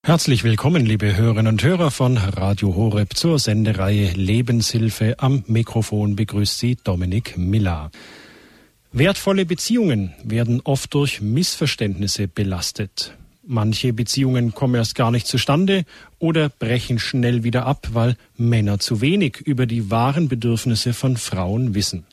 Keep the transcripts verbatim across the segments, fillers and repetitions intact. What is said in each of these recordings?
Herzlich willkommen, liebe Hörerinnen und Hörer von Radio Horeb zur Sendereihe Lebenshilfe. Am Mikrofon begrüßt Sie Dominik Miller. Wertvolle Beziehungen werden oft durch Missverständnisse belastet. Manche Beziehungen kommen erst gar nicht zustande oder brechen schnell wieder ab, weil Männer zu wenig über die wahren Bedürfnisse von Frauen wissen.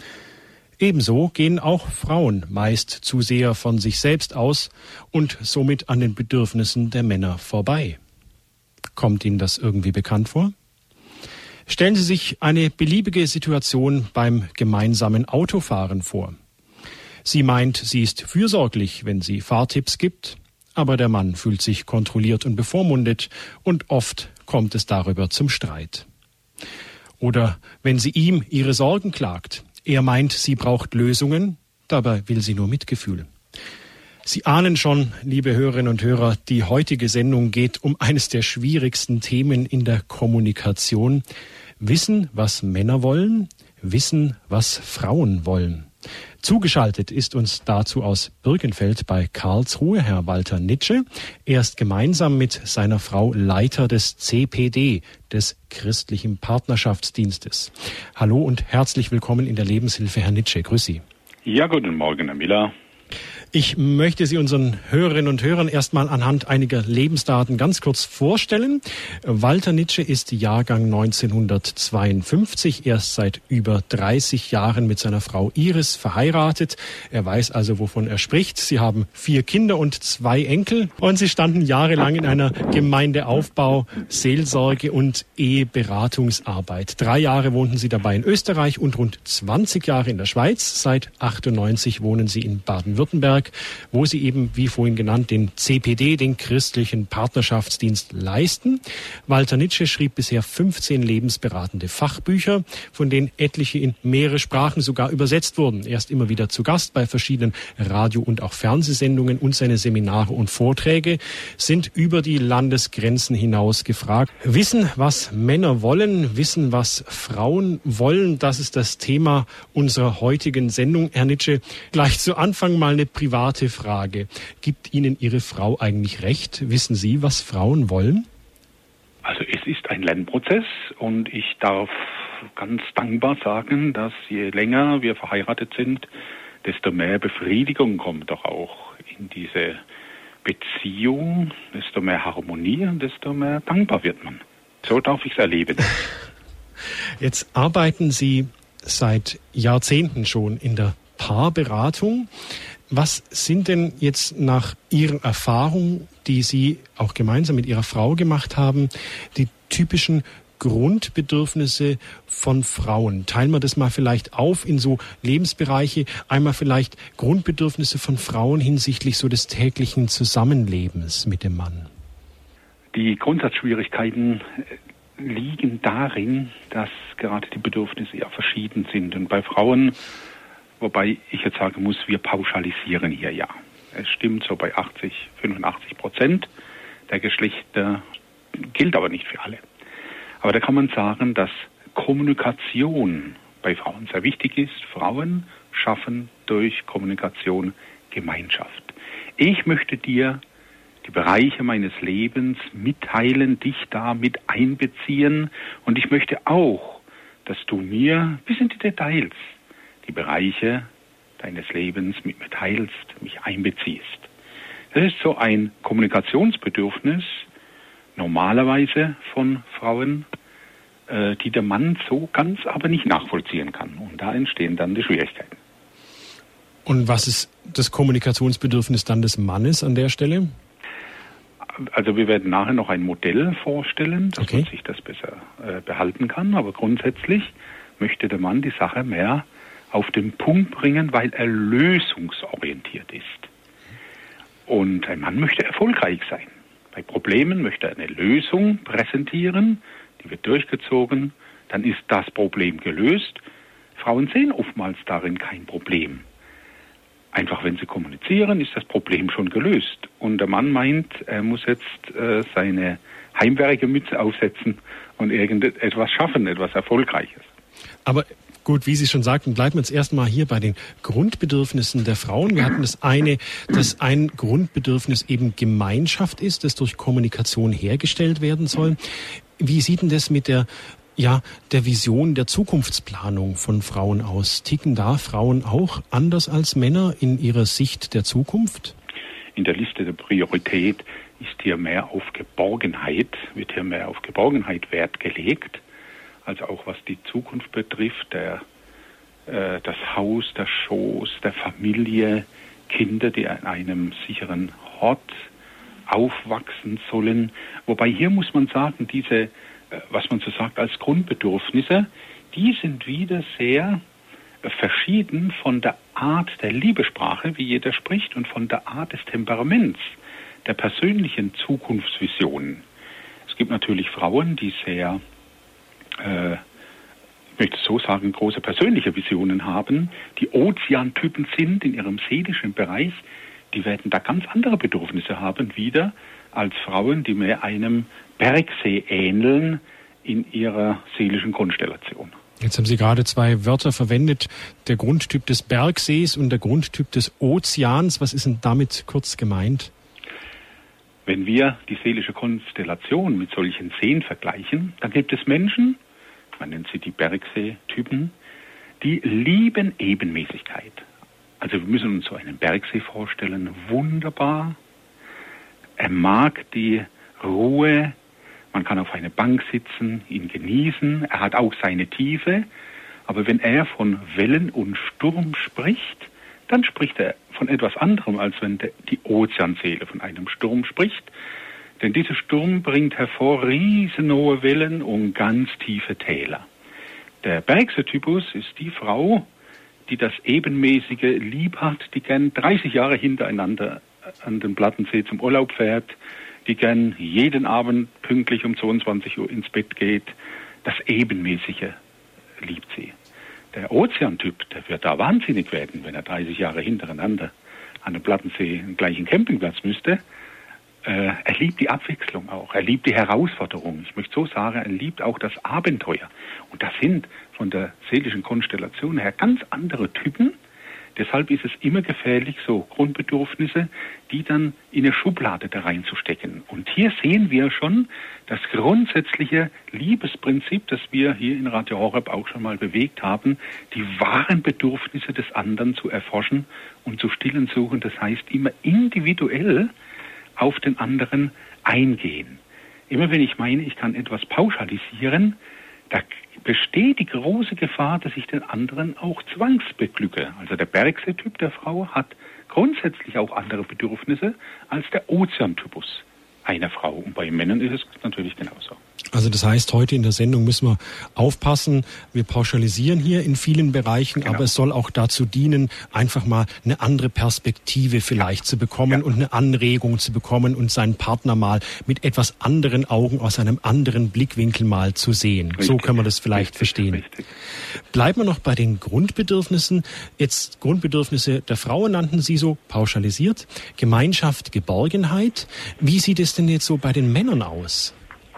Ebenso gehen auch Frauen meist zu sehr von sich selbst aus und somit an den Bedürfnissen der Männer vorbei. Kommt Ihnen das irgendwie bekannt vor? Stellen Sie sich eine beliebige Situation beim gemeinsamen Autofahren vor. Sie meint, sie ist fürsorglich, wenn sie Fahrtipps gibt, aber der Mann fühlt sich kontrolliert und bevormundet und oft kommt es darüber zum Streit. Oder wenn sie ihm ihre Sorgen klagt. Er meint, sie braucht Lösungen, dabei will sie nur Mitgefühl. Sie ahnen schon, liebe Hörerinnen und Hörer, die heutige Sendung geht um eines der schwierigsten Themen in der Kommunikation. Wissen, was Männer wollen, wissen, was Frauen wollen. Zugeschaltet ist uns dazu aus Birkenfeld bei Karlsruhe Herr Walter Nitsche. Er ist gemeinsam mit seiner Frau Leiter des C P D, des Christlichen Partnerschaftsdienstes. Hallo und herzlich willkommen in der Lebenshilfe, Herr Nitsche. Grüß Sie. Ja, guten Morgen, Herr Miller. Ich möchte Sie unseren Hörerinnen und Hörern erstmal anhand einiger Lebensdaten ganz kurz vorstellen. Walter Nitsche ist Jahrgang neunzehnhundertzweiundfünfzig, erst seit über dreißig Jahren mit seiner Frau Iris verheiratet. Er weiß also, wovon er spricht. Sie haben vier Kinder und zwei Enkel und sie standen jahrelang in einer Gemeindeaufbau-, Seelsorge- und Eheberatungsarbeit. Drei Jahre wohnten sie dabei in Österreich und rund zwanzig Jahre in der Schweiz. Seit achtundneunzig wohnen sie in Baden-Württemberg, wo sie eben, wie vorhin genannt, den C P D, den Christlichen Partnerschaftsdienst, leisten. Walter Nitsche schrieb bisher fünfzehn lebensberatende Fachbücher, von denen etliche in mehrere Sprachen sogar übersetzt wurden. Er ist immer wieder zu Gast bei verschiedenen Radio- und auch Fernsehsendungen und seine Seminare und Vorträge sind über die Landesgrenzen hinaus gefragt. Wissen, was Männer wollen, wissen, was Frauen wollen, das ist das Thema unserer heutigen Sendung. Herr Nitsche, gleich zu Anfang mal eine private Frage. Gibt Ihnen Ihre Frau eigentlich recht? Wissen Sie, was Frauen wollen? Also es ist ein Lernprozess und ich darf ganz dankbar sagen, dass je länger wir verheiratet sind, desto mehr Befriedigung kommt doch auch in diese Beziehung, desto mehr Harmonie und desto mehr dankbar wird man. So darf ich es erleben. Jetzt arbeiten Sie seit Jahrzehnten schon in der Paarberatung. Was sind denn jetzt nach Ihrer Erfahrung, die Sie auch gemeinsam mit Ihrer Frau gemacht haben, die typischen Grundbedürfnisse von Frauen? Teilen wir das mal vielleicht auf in so Lebensbereiche. Einmal vielleicht Grundbedürfnisse von Frauen hinsichtlich so des täglichen Zusammenlebens mit dem Mann. Die Grundsatzschwierigkeiten liegen darin, dass gerade die Bedürfnisse ja verschieden sind. Und bei Frauen, wobei ich jetzt sagen muss, wir pauschalisieren hier ja. Es stimmt so bei achtzig, fünfundachtzig Prozent der Geschlechter, gilt aber nicht für alle. Aber da kann man sagen, dass Kommunikation bei Frauen sehr wichtig ist. Frauen schaffen durch Kommunikation Gemeinschaft. Ich möchte dir die Bereiche meines Lebens mitteilen, dich da mit einbeziehen und ich möchte auch, dass du mir bis in die Details die Bereiche deines Lebens mit mir teilst, mich einbeziehst. Das ist so ein Kommunikationsbedürfnis, normalerweise von Frauen, äh, die der Mann so ganz aber nicht nachvollziehen kann. Und da entstehen dann die Schwierigkeiten. Und was ist das Kommunikationsbedürfnis dann des Mannes an der Stelle? Also wir werden nachher noch ein Modell vorstellen, dass okay. man sich das besser äh, behalten kann. Aber grundsätzlich möchte der Mann die Sache mehr auf den Punkt bringen, weil er lösungsorientiert ist. Und ein Mann möchte erfolgreich sein. Bei Problemen möchte er eine Lösung präsentieren, die wird durchgezogen, dann ist das Problem gelöst. Frauen sehen oftmals darin kein Problem. Einfach wenn sie kommunizieren, ist das Problem schon gelöst. Und der Mann meint, er muss jetzt äh, seine Heimwerkermütze aufsetzen und irgendetwas schaffen, etwas Erfolgreiches. Aber Gut, wie Sie schon sagten, bleiben wir jetzt erstmal hier bei den Grundbedürfnissen der Frauen. Wir hatten das eine, dass ein Grundbedürfnis eben Gemeinschaft ist, das durch Kommunikation hergestellt werden soll. Wie sieht denn das mit der, ja, der Vision der Zukunftsplanung von Frauen aus? Ticken da Frauen auch anders als Männer in ihrer Sicht der Zukunft? In der Liste der Priorität ist hier mehr auf Geborgenheit, wird hier mehr auf Geborgenheit Wert gelegt, als auch was die Zukunft betrifft, der, äh, das Haus, der Schoß, der Familie, Kinder, die an einem sicheren Hort aufwachsen sollen. Wobei hier muss man sagen, diese, äh, was man so sagt als Grundbedürfnisse, die sind wieder sehr äh, verschieden von der Art der Liebessprache, wie jeder spricht, und von der Art des Temperaments, der persönlichen Zukunftsvisionen. Es gibt natürlich Frauen, die sehr, äh, ich möchte so sagen, große persönliche Visionen haben, die Ozeantypen sind in ihrem seelischen Bereich, die werden da ganz andere Bedürfnisse haben wieder als Frauen, die mehr einem Bergsee ähneln in ihrer seelischen Konstellation. Jetzt haben Sie gerade zwei Wörter verwendet, der Grundtyp des Bergsees und der Grundtyp des Ozeans. Was ist denn damit kurz gemeint? Wenn wir die seelische Konstellation mit solchen Seen vergleichen, dann gibt es Menschen, man nennt sie die Bergsee-Typen, die lieben Ebenmäßigkeit. Also wir müssen uns so einen Bergsee vorstellen, wunderbar. Er mag die Ruhe, man kann auf einer Bank sitzen, ihn genießen, er hat auch seine Tiefe. Aber wenn er von Wellen und Sturm spricht, dann spricht er von etwas anderem, als wenn die Ozeanseele von einem Sturm spricht. Denn dieser Sturm bringt hervor riesenhohe Wellen und ganz tiefe Täler. Der Bergsee-Typus ist die Frau, die das Ebenmäßige lieb hat, die gern dreißig Jahre hintereinander an den Plattensee zum Urlaub fährt, die gern jeden Abend pünktlich um zweiundzwanzig Uhr ins Bett geht. Das Ebenmäßige liebt sie. Der Ozeantyp, der wird da wahnsinnig werden, wenn er dreißig Jahre hintereinander an dem Plattensee einen gleichen Campingplatz müsste. Äh, er liebt die Abwechslung auch. Er liebt die Herausforderung. Ich möchte so sagen, er liebt auch das Abenteuer. Und das sind von der seelischen Konstellation her ganz andere Typen. Deshalb ist es immer gefährlich, so Grundbedürfnisse, die dann in eine Schublade da reinzustecken. Und hier sehen wir schon das grundsätzliche Liebesprinzip, das wir hier in Radio Horeb auch schon mal bewegt haben, die wahren Bedürfnisse des anderen zu erforschen und zu stillen suchen. Das heißt, immer individuell auf den anderen eingehen. Immer wenn ich meine, ich kann etwas pauschalisieren, da besteht die große Gefahr, dass ich den anderen auch zwangsbeglücke. Also der Bergsee-Typ der Frau hat grundsätzlich auch andere Bedürfnisse als der Ozeantypus einer Frau. Und bei Männern ist es natürlich genauso. Also das heißt, heute in der Sendung müssen wir aufpassen. Wir pauschalisieren hier in vielen Bereichen, genau. Aber es soll auch dazu dienen, einfach mal eine andere Perspektive vielleicht ja. zu bekommen ja. und eine Anregung zu bekommen und seinen Partner mal mit etwas anderen Augen, aus einem anderen Blickwinkel mal zu sehen. Richtig. So kann man das vielleicht richtig, verstehen. Richtig. Bleiben wir noch bei den Grundbedürfnissen. Jetzt Grundbedürfnisse der Frauen nannten Sie so pauschalisiert. Gemeinschaft, Geborgenheit. Wie sieht es denn jetzt so bei den Männern aus?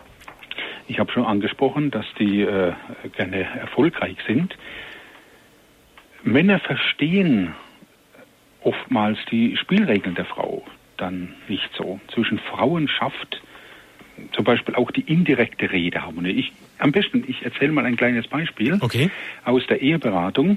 Ich habe schon angesprochen, dass die äh, gerne erfolgreich sind. Männer verstehen oftmals die Spielregeln der Frau dann nicht so. Zwischen Frauen schafft zum Beispiel auch die indirekte Redeharmonie. Ich, am besten, ich erzähle mal ein kleines Beispiel okay. aus der Eheberatung.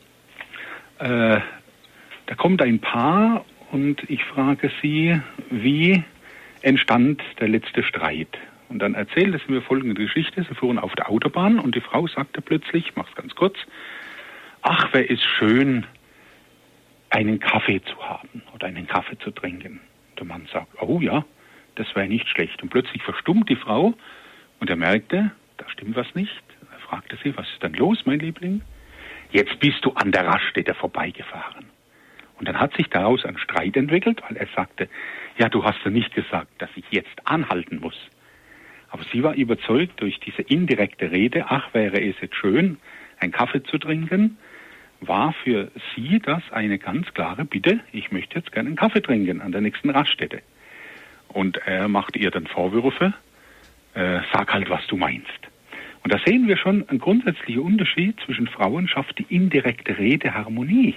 Äh, da kommt ein Paar und ich frage sie, wie entstand der letzte Streit? Und dann erzählte sie mir folgende Geschichte. Sie fuhren auf der Autobahn und die Frau sagte plötzlich, ich mach's ganz kurz, ach, wäre es schön, einen Kaffee zu haben oder einen Kaffee zu trinken. Und der Mann sagt, oh ja, das wäre nicht schlecht. Und plötzlich verstummt die Frau und er merkte, da stimmt was nicht. Er fragte sie, was ist denn los, mein Liebling? Jetzt bist du an der Raststätte vorbeigefahren. Und dann hat sich daraus ein Streit entwickelt, weil er sagte, ja, du hast ja nicht gesagt, dass ich jetzt anhalten muss. Aber sie war überzeugt durch diese indirekte Rede, ach, wäre es jetzt schön, einen Kaffee zu trinken, war für sie das eine ganz klare Bitte, ich möchte jetzt gerne einen Kaffee trinken an der nächsten Raststätte. Und er macht ihr dann Vorwürfe, äh, sag halt, was du meinst. Und da sehen wir schon einen grundsätzlichen Unterschied zwischen Frauen, schafft die indirekte Rede Harmonie.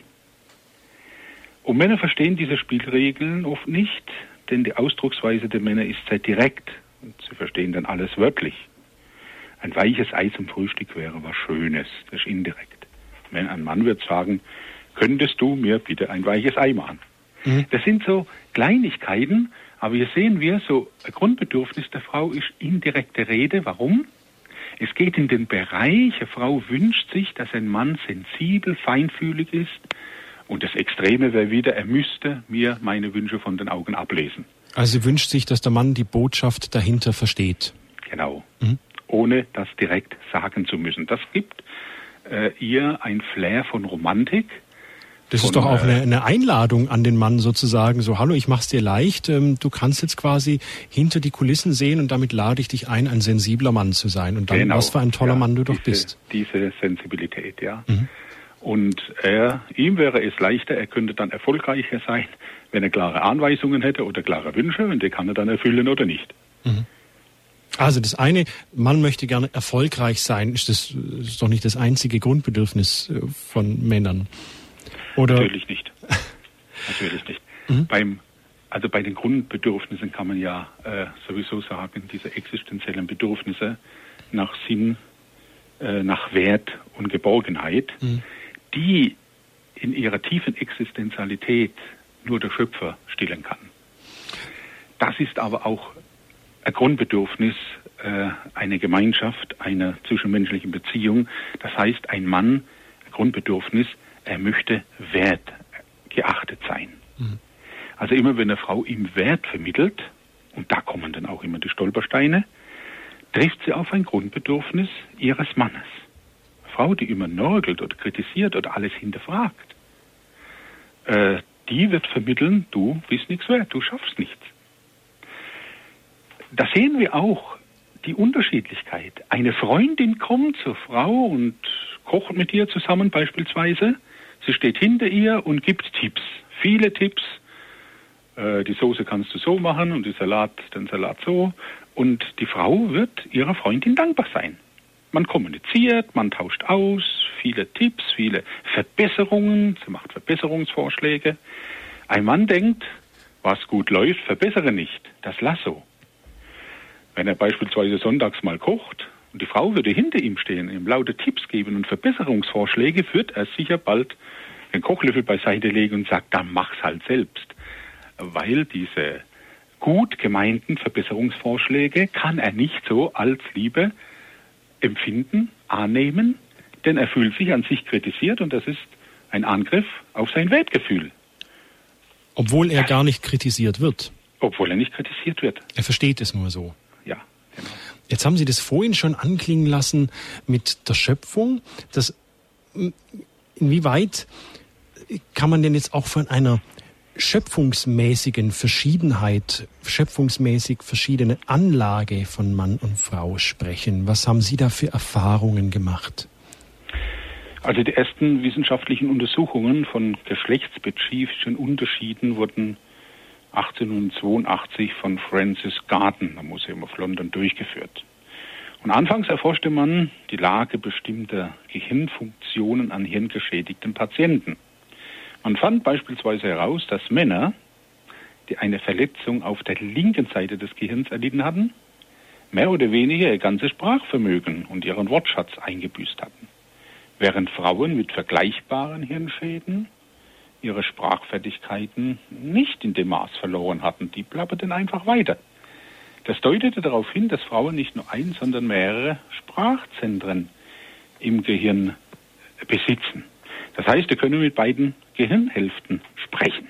Und Männer verstehen diese Spielregeln oft nicht, denn die Ausdrucksweise der Männer ist sehr direkt und sie verstehen dann alles wörtlich. Ein weiches Ei zum Frühstück wäre was Schönes, das ist indirekt. Wenn ein Mann wird sagen, könntest du mir bitte ein weiches Ei machen? Mhm. Das sind so Kleinigkeiten, aber hier sehen wir, so ein Grundbedürfnis der Frau ist indirekte Rede. Warum? Es geht in den Bereich, eine Frau wünscht sich, dass ein Mann sensibel, feinfühlig ist. Und das Extreme wäre wieder, er müsste mir meine Wünsche von den Augen ablesen. Also sie wünscht sich, dass der Mann die Botschaft dahinter versteht. Genau, mhm. ohne das direkt sagen zu müssen. Das gibt äh, ihr ein Flair von Romantik. Das von, ist doch auch eine, eine Einladung an den Mann sozusagen, so hallo, ich mach's dir leicht, ähm, du kannst jetzt quasi hinter die Kulissen sehen und damit lade ich dich ein, ein sensibler Mann zu sein. Und dann, genau. was für ein toller ja, Mann du doch diese, bist. Diese Sensibilität, ja. Mhm. Und er, ihm wäre es leichter, er könnte dann erfolgreicher sein, wenn er klare Anweisungen hätte oder klare Wünsche und die kann er dann erfüllen oder nicht. Mhm. Also das eine, man möchte gerne erfolgreich sein, ist das ist doch nicht das einzige Grundbedürfnis von Männern. Oder? Natürlich nicht. Natürlich nicht. Mhm. Beim, also bei den Grundbedürfnissen kann man ja äh, sowieso sagen, diese existenziellen Bedürfnisse nach Sinn, äh, nach Wert und Geborgenheit, mhm. die in ihrer tiefen Existenzialität nur der Schöpfer stillen kann. Das ist aber auch ein Grundbedürfnis äh, einer Gemeinschaft, einer zwischenmenschlichen Beziehung. Das heißt, ein Mann, ein Grundbedürfnis, er möchte Wert geachtet sein. Mhm. Also immer wenn eine Frau ihm Wert vermittelt, und da kommen dann auch immer die Stolpersteine, trifft sie auf ein Grundbedürfnis ihres Mannes. Eine Frau, die immer nörgelt oder kritisiert oder alles hinterfragt, äh, die wird vermitteln, du bist nichts wert, du schaffst nichts. Da sehen wir auch die Unterschiedlichkeit. Eine Freundin kommt zur Frau und kocht mit ihr zusammen beispielsweise. Sie steht hinter ihr und gibt Tipps, viele Tipps. Äh, die Soße kannst du so machen und die Salat, den Salat so. Und die Frau wird ihrer Freundin dankbar sein. Man kommuniziert, man tauscht aus, viele Tipps, viele Verbesserungen. Sie macht Verbesserungsvorschläge. Ein Mann denkt, was gut läuft, verbessere nicht. Das lass so. Wenn er beispielsweise sonntags mal kocht und die Frau würde hinter ihm stehen, ihm laute Tipps geben und Verbesserungsvorschläge, wird er sicher bald den Kochlöffel beiseite legen und sagt, dann mach's halt selbst. Weil diese gut gemeinten Verbesserungsvorschläge kann er nicht so als Liebe empfinden, annehmen, denn er fühlt sich an sich kritisiert und das ist ein Angriff auf sein Wertgefühl. Obwohl er gar nicht kritisiert wird. Obwohl er nicht kritisiert wird. Er versteht es nur so. Ja, genau. Jetzt haben Sie das vorhin schon anklingen lassen mit der Schöpfung. Das, inwieweit kann man denn jetzt auch von einer schöpfungsmäßigen Verschiedenheit, schöpfungsmäßig verschiedene Anlage von Mann und Frau sprechen? Was haben Sie da für Erfahrungen gemacht? Also die ersten wissenschaftlichen Untersuchungen von geschlechtsspezifischen Unterschieden wurden achtzehnhundertzweiundachtzig von Francis Galton am Museum of London durchgeführt. Und anfangs erforschte man die Lage bestimmter Gehirnfunktionen an hirngeschädigten Patienten. Man fand beispielsweise heraus, dass Männer, die eine Verletzung auf der linken Seite des Gehirns erlitten hatten, mehr oder weniger ihr ganzes Sprachvermögen und ihren Wortschatz eingebüßt hatten, während Frauen mit vergleichbaren Hirnschäden ihre Sprachfertigkeiten nicht in dem Maß verloren hatten. Die plapperten einfach weiter. Das deutete darauf hin, dass Frauen nicht nur ein, sondern mehrere Sprachzentren im Gehirn besitzen. Das heißt, wir können mit beiden Gehirnhälften sprechen.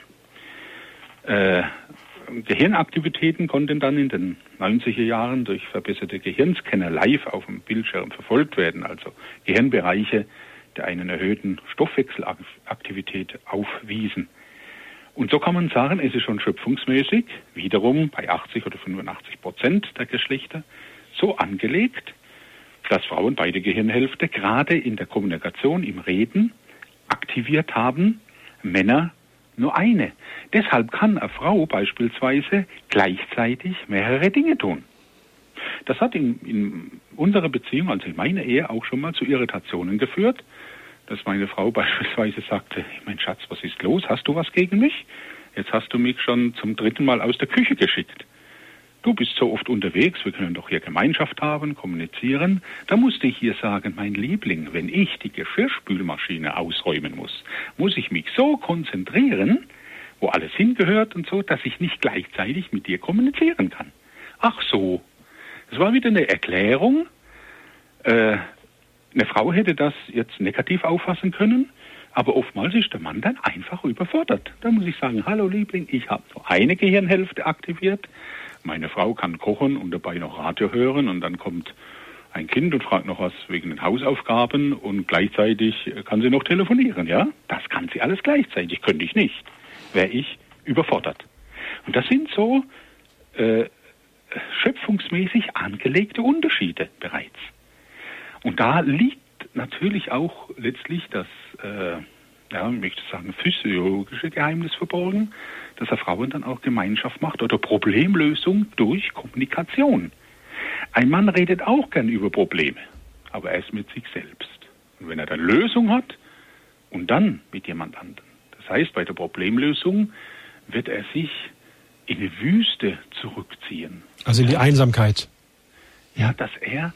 Äh, Gehirnaktivitäten konnten dann in den neunziger Jahren durch verbesserte Gehirnscanner live auf dem Bildschirm verfolgt werden, also Gehirnbereiche, die einen erhöhten Stoffwechselaktivität aufwiesen. Und so kann man sagen, es ist schon schöpfungsmäßig, wiederum bei achtzig oder fünfundachtzig Prozent der Geschlechter, so angelegt, dass Frauen beide Gehirnhälfte gerade in der Kommunikation, im Reden aktiviert haben, Männer nur eine. Deshalb kann eine Frau beispielsweise gleichzeitig mehrere Dinge tun. Das hat in, in unserer Beziehung, also in meiner Ehe, auch schon mal zu Irritationen geführt, dass meine Frau beispielsweise sagte, mein Schatz, was ist los? Hast du was gegen mich? Jetzt hast du mich schon zum dritten Mal aus der Küche geschickt. Du bist so oft unterwegs, wir können doch hier Gemeinschaft haben, kommunizieren. Da musste ich hier sagen, mein Liebling, wenn ich die Geschirrspülmaschine ausräumen muss, muss ich mich so konzentrieren, wo alles hingehört und so, dass ich nicht gleichzeitig mit dir kommunizieren kann. Ach so, das war wieder eine Erklärung. Äh, eine Frau hätte das jetzt negativ auffassen können, aber oftmals ist der Mann dann einfach überfordert. Da muss ich sagen, hallo Liebling, ich habe nur eine Gehirnhälfte aktiviert. Meine Frau kann kochen und dabei noch Radio hören und dann kommt ein Kind und fragt noch was wegen den Hausaufgaben und gleichzeitig kann sie noch telefonieren, ja? Das kann sie alles gleichzeitig, könnte ich nicht. Wäre ich überfordert. Und das sind so äh, schöpfungsmäßig angelegte Unterschiede bereits. Und da liegt natürlich auch letztlich das, äh, ja, ich möchte sagen, physiologische Geheimnis verborgen, dass er Frauen dann auch Gemeinschaft macht oder Problemlösung durch Kommunikation. Ein Mann redet auch gern über Probleme, aber erst mit sich selbst. Und wenn er dann Lösung hat und dann mit jemand anderem. Das heißt, bei der Problemlösung wird er sich in eine Wüste zurückziehen. Also in die Einsamkeit. Ja, dass er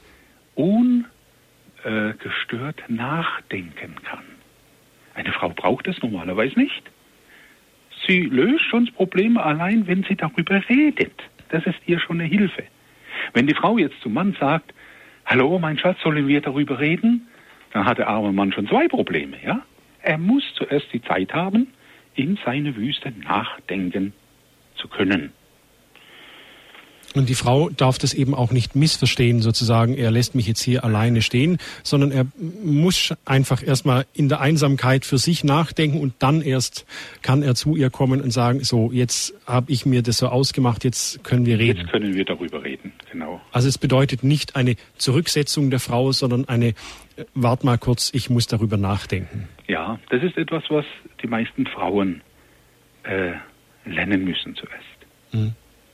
ungestört nachdenken kann. Eine Frau braucht es normalerweise nicht. Sie löst schon das Problem allein, wenn sie darüber redet. Das ist ihr schon eine Hilfe. Wenn die Frau jetzt zum Mann sagt, hallo, mein Schatz, sollen wir darüber reden? Dann hat der arme Mann schon zwei Probleme, ja? Er muss zuerst die Zeit haben, in seine Wüste nachdenken zu können. Und die Frau darf das eben auch nicht missverstehen, sozusagen, er lässt mich jetzt hier alleine stehen, sondern er muss einfach erstmal in der Einsamkeit für sich nachdenken und dann erst kann er zu ihr kommen und sagen, so, jetzt habe ich mir das so ausgemacht, jetzt können wir reden. Jetzt können wir darüber reden, genau. Also es bedeutet nicht eine Zurücksetzung der Frau, sondern eine, äh, wart mal kurz, ich muss darüber nachdenken. Ja, das ist etwas, was die meisten Frauen äh, lernen müssen zuerst. Mhm.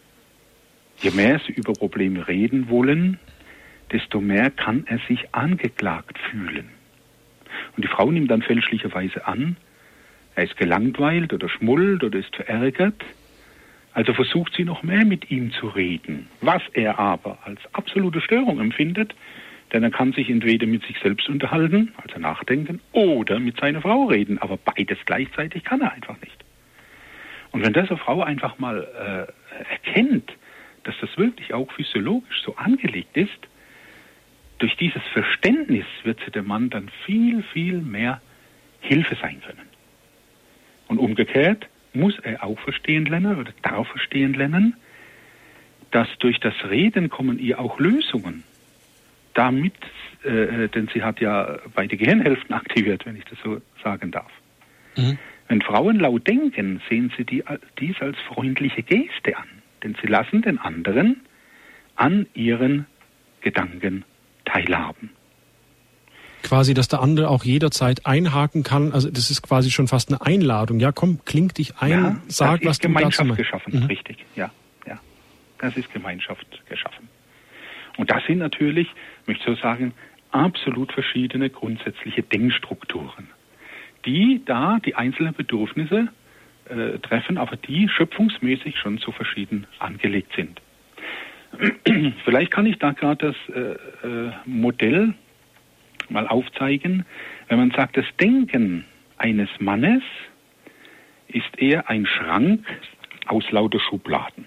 Je mehr sie über Probleme reden wollen, desto mehr kann er sich angeklagt fühlen. Und die Frau nimmt dann fälschlicherweise an, er ist gelangweilt oder schmollt oder ist verärgert. Also versucht sie noch mehr mit ihm zu reden, was er aber als absolute Störung empfindet, denn er kann sich entweder mit sich selbst unterhalten, also nachdenken, oder mit seiner Frau reden, aber beides gleichzeitig kann er einfach nicht. Und wenn diese Frau einfach mal äh, erkennt, dass das wirklich auch physiologisch so angelegt ist, durch dieses Verständnis wird sie dem Mann dann viel, viel mehr Hilfe sein können. Und umgekehrt muss er auch verstehen lernen oder darf verstehen lernen, dass durch das Reden kommen ihr auch Lösungen. Damit, äh, denn sie hat ja beide Gehirnhälften aktiviert, wenn ich das so sagen darf. Mhm. Wenn Frauen laut denken, sehen sie die, dies als freundliche Geste an. Denn sie lassen den anderen an ihren Gedanken teilhaben. Quasi, dass der andere auch jederzeit einhaken kann. Also das ist quasi schon fast eine Einladung. Ja, komm, kling dich ein, ja, sag, was du dazu meinst. Das ist Gemeinschaft geschaffen, mhm. Richtig. Ja, ja, das ist Gemeinschaft geschaffen. Und das sind natürlich, möchte ich so sagen, absolut verschiedene grundsätzliche Denkstrukturen, die da die einzelnen Bedürfnisse Äh, treffen, aber die schöpfungsmäßig schon so verschieden angelegt sind. Vielleicht kann ich da gerade das äh, äh, Modell mal aufzeigen. Wenn man sagt, das Denken eines Mannes ist eher ein Schrank aus lauter Schubladen.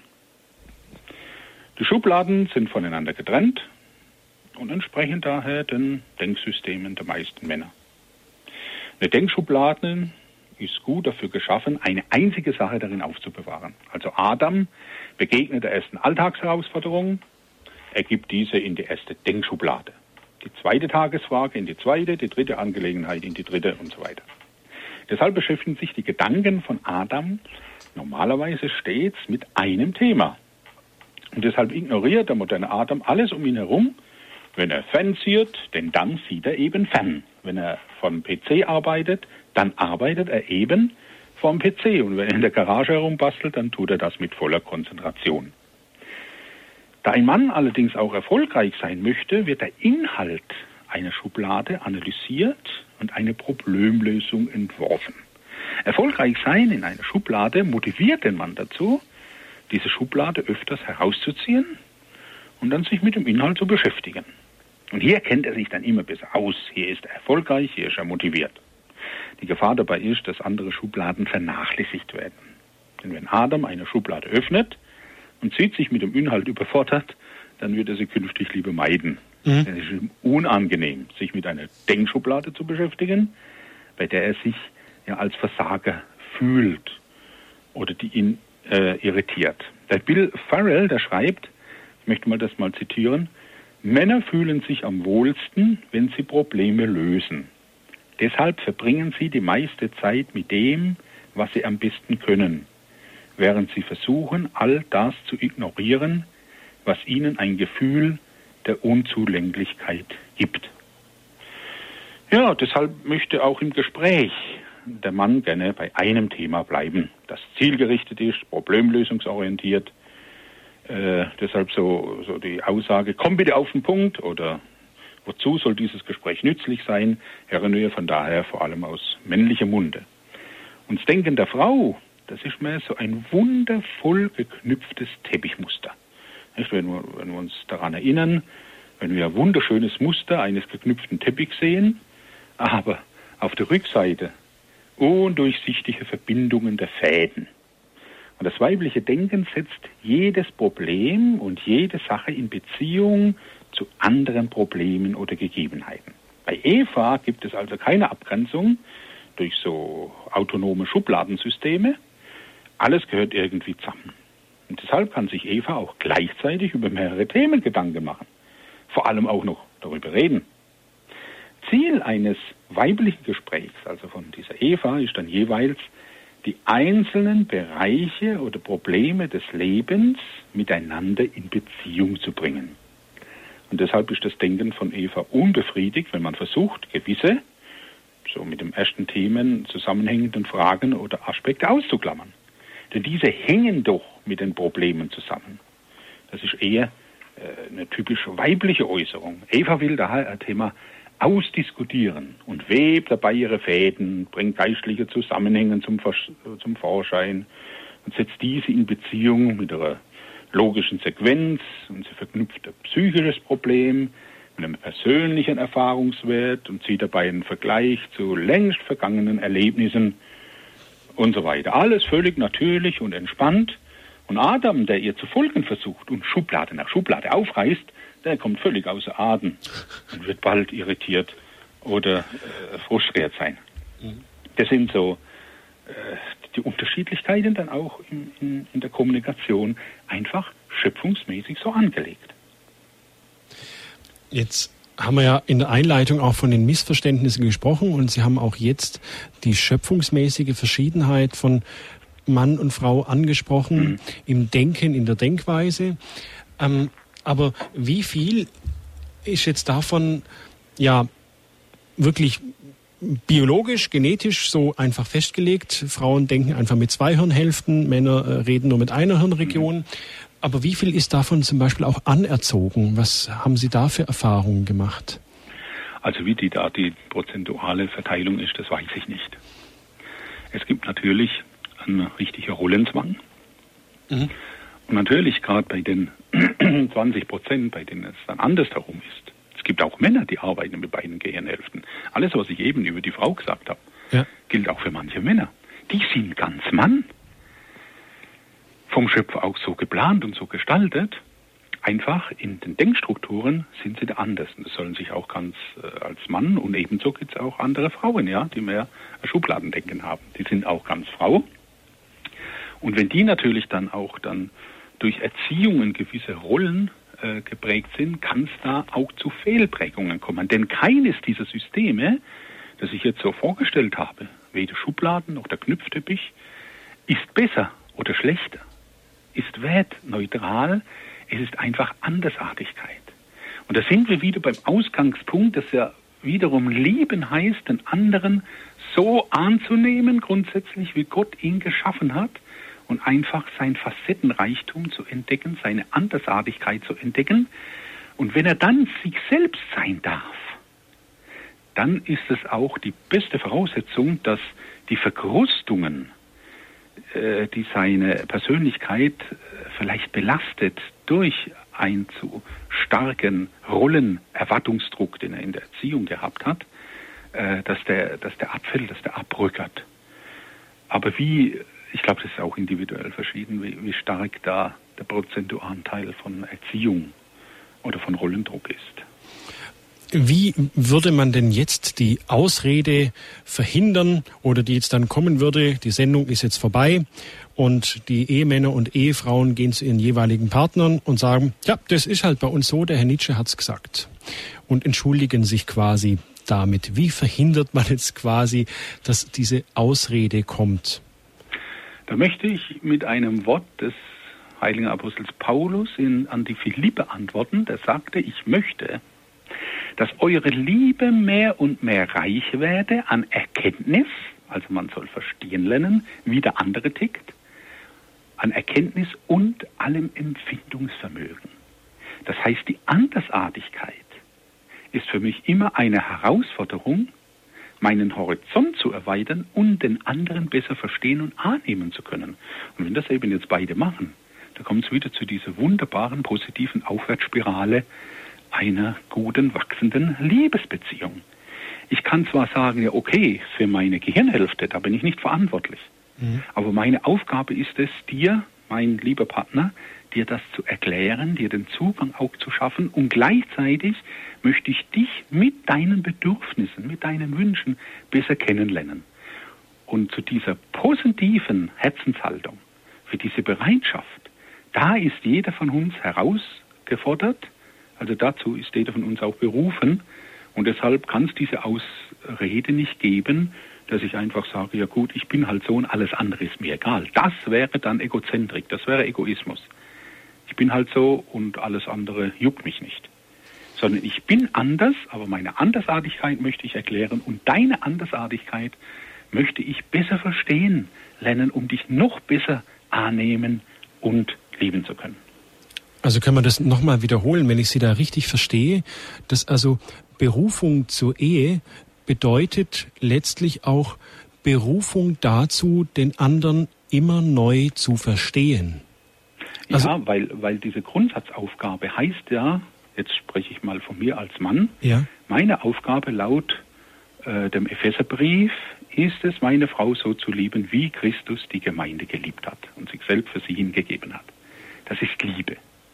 Die Schubladen sind voneinander getrennt und entsprechen daher den Denksystemen der meisten Männer. Eine Denkschublade ist gut dafür geschaffen, eine einzige Sache darin aufzubewahren. Also Adam begegnet der ersten Alltagsherausforderung, er gibt diese in die erste Denkschublade. Die zweite Tagesfrage in die zweite, die dritte Angelegenheit in die dritte und so weiter. Deshalb beschäftigen sich die Gedanken von Adam normalerweise stets mit einem Thema. Und deshalb ignoriert der moderne Adam alles um ihn herum. Wenn er fernsiert, denn dann sieht er eben fern. Wenn er vom P C arbeitet, dann arbeitet er eben vom P C. Und wenn er in der Garage herumbastelt, dann tut er das mit voller Konzentration. Da ein Mann allerdings auch erfolgreich sein möchte, wird der Inhalt einer Schublade analysiert und eine Problemlösung entworfen. Erfolgreich sein in einer Schublade motiviert den Mann dazu, diese Schublade öfters herauszuziehen und dann sich mit dem Inhalt zu beschäftigen. Und hier kennt er sich dann immer besser aus. Hier ist er erfolgreich, hier ist er motiviert. Die Gefahr dabei ist, dass andere Schubladen vernachlässigt werden. Denn wenn Adam eine Schublade öffnet und sieht sich mit dem Inhalt überfordert, dann wird er sie künftig lieber meiden. Mhm. Denn es ist ihm unangenehm, sich mit einer Denkschublade zu beschäftigen, bei der er sich ja als Versager fühlt oder die ihn äh, irritiert. Der Bill Farrell, der schreibt, ich möchte mal das mal zitieren, Männer fühlen sich am wohlsten, wenn sie Probleme lösen. Deshalb verbringen sie die meiste Zeit mit dem, was sie am besten können, während sie versuchen, all das zu ignorieren, was ihnen ein Gefühl der Unzulänglichkeit gibt. Ja, deshalb möchte auch im Gespräch der Mann gerne bei einem Thema bleiben, das zielgerichtet ist, problemlösungsorientiert. Äh, deshalb so, so die Aussage, komm bitte auf den Punkt oder wozu soll dieses Gespräch nützlich sein, hören wir von daher vor allem aus männlichem Munde. Und das Denken der Frau, das ist mehr so ein wundervoll geknüpftes Teppichmuster. Nicht, wenn wir, wenn wir uns daran erinnern, wenn wir ein wunderschönes Muster eines geknüpften Teppichs sehen, aber auf der Rückseite undurchsichtige Verbindungen der Fäden. Und das weibliche Denken setzt jedes Problem und jede Sache in Beziehung zu anderen Problemen oder Gegebenheiten. Bei Eva gibt es also keine Abgrenzung durch so autonome Schubladensysteme. Alles gehört irgendwie zusammen. Und deshalb kann sich Eva auch gleichzeitig über mehrere Themen Gedanken machen. Vor allem auch noch darüber reden. Ziel eines weiblichen Gesprächs, also von dieser Eva, ist dann jeweils, die einzelnen Bereiche oder Probleme des Lebens miteinander in Beziehung zu bringen. Und deshalb ist das Denken von Eva unbefriedigt, wenn man versucht, gewisse, so mit dem ersten Themen zusammenhängenden Fragen oder Aspekte auszuklammern. Denn diese hängen doch mit den Problemen zusammen. Das ist eher äh, eine typisch weibliche Äußerung. Eva will daher ein Thema ausdiskutieren und webt dabei ihre Fäden, bringt geistliche Zusammenhänge zum, zum Vorschein und setzt diese in Beziehung mit ihrer logischen Sequenz und sie verknüpft ein psychisches Problem mit einem persönlichen Erfahrungswert und zieht dabei einen Vergleich zu längst vergangenen Erlebnissen und so weiter. Alles völlig natürlich und entspannt. Und Adam, der ihr zu folgen versucht und Schublade nach Schublade aufreißt, der kommt völlig außer Atem und wird bald irritiert oder äh, frustriert sein. Mhm. Das sind so äh, die Unterschiedlichkeiten dann auch in, in, in der Kommunikation einfach schöpfungsmäßig so angelegt. Jetzt haben wir ja in der Einleitung auch von den Missverständnissen gesprochen und Sie haben auch jetzt die schöpfungsmäßige Verschiedenheit von Mann und Frau angesprochen, mhm. im Denken, in der Denkweise. Ähm, aber wie viel ist jetzt davon ja wirklich biologisch, genetisch so einfach festgelegt? Frauen denken einfach mit zwei Hirnhälften, Männer äh, reden nur mit einer Hirnregion. Mhm. Aber wie viel ist davon zum Beispiel auch anerzogen? Was haben Sie da für Erfahrungen gemacht? Also wie die da die prozentuale Verteilung ist, das weiß ich nicht. Es gibt natürlich einen richtigen Rollenzwang. Mhm. Und natürlich gerade bei den zwanzig Prozent, bei denen es dann andersherum ist. Es gibt auch Männer, die arbeiten mit beiden Gehirnhälften. Alles, was ich eben über die Frau gesagt habe, ja. gilt auch für manche Männer. Die sind ganz Mann. Vom Schöpfer auch so geplant und so gestaltet. Einfach in den Denkstrukturen sind sie da anders. Das sollen sich auch ganz äh, als Mann und ebenso gibt es auch andere Frauen, ja, die mehr Schubladendenken haben. Die sind auch ganz Frau. Und wenn die natürlich dann auch dann durch Erziehungen gewisse Rollen äh, geprägt sind, kann es da auch zu Fehlprägungen kommen. Denn keines dieser Systeme, das ich jetzt so vorgestellt habe, weder Schubladen noch der Knüpfteppich, ist besser oder schlechter, ist wertneutral, es ist einfach Andersartigkeit. Und da sind wir wieder beim Ausgangspunkt, dass ja wiederum lieben heißt, den anderen so anzunehmen, grundsätzlich, wie Gott ihn geschaffen hat, und einfach sein Facettenreichtum zu entdecken, seine Andersartigkeit zu entdecken. Und wenn er dann sich selbst sein darf, dann ist es auch die beste Voraussetzung, dass die Verkrustungen, äh, die seine Persönlichkeit äh, vielleicht belastet durch einen zu starken Rollenerwartungsdruck, den er in der Erziehung gehabt hat, äh, dass der, dass der abfällt, dass der abrückert. Aber wie, ich glaube, das ist auch individuell verschieden, wie, wie stark da der Prozentuanteil von Erziehung oder von Rollendruck ist. Wie würde man denn jetzt die Ausrede verhindern oder die jetzt dann kommen würde, die Sendung ist jetzt vorbei und die Ehemänner und Ehefrauen gehen zu ihren jeweiligen Partnern und sagen, ja, das ist halt bei uns so, der Herr Nitsche hat's gesagt und entschuldigen sich quasi damit. Wie verhindert man jetzt quasi, dass diese Ausrede kommt? Da möchte ich mit einem Wort des heiligen Apostels Paulus in, an die Philippe antworten, der sagte, ich möchte, dass eure Liebe mehr und mehr reich werde an Erkenntnis, also man soll verstehen lernen, wie der andere tickt, an Erkenntnis und allem Empfindungsvermögen. Das heißt, die Andersartigkeit ist für mich immer eine Herausforderung, meinen Horizont zu erweitern und den anderen besser verstehen und annehmen zu können. Und wenn das eben jetzt beide machen, da kommt es wieder zu dieser wunderbaren, positiven Aufwärtsspirale einer guten, wachsenden Liebesbeziehung. Ich kann zwar sagen, ja okay, für meine Gehirnhälfte, da bin ich nicht verantwortlich. Mhm. Aber meine Aufgabe ist es, dir, mein lieber Partner, dir das zu erklären, dir den Zugang auch zu schaffen und gleichzeitig möchte ich dich mit deinen Bedürfnissen, mit deinen Wünschen besser kennenlernen. Und zu dieser positiven Herzenshaltung, für diese Bereitschaft, da ist jeder von uns herausgefordert, also dazu ist jeder von uns auch berufen und deshalb kann es diese Ausrede nicht geben, dass ich einfach sage, ja gut, ich bin halt so und alles andere ist mir egal. Das wäre dann Egozentrik, das wäre Egoismus. Ich bin halt so und alles andere juckt mich nicht. Sondern ich bin anders, aber meine Andersartigkeit möchte ich erklären und deine Andersartigkeit möchte ich besser verstehen lernen, um dich noch besser annehmen und lieben zu können. Also können wir das nochmal wiederholen, wenn ich Sie da richtig verstehe, dass also Berufung zur Ehe bedeutet letztlich auch Berufung dazu, den anderen immer neu zu verstehen. Also, ja, weil, weil diese Grundsatzaufgabe heißt ja, jetzt spreche ich mal von mir als Mann, ja. Meine Aufgabe laut äh, dem Epheserbrief ist es, meine Frau so zu lieben, wie Christus die Gemeinde geliebt hat und sich selbst für sie hingegeben hat. Das ist Liebe.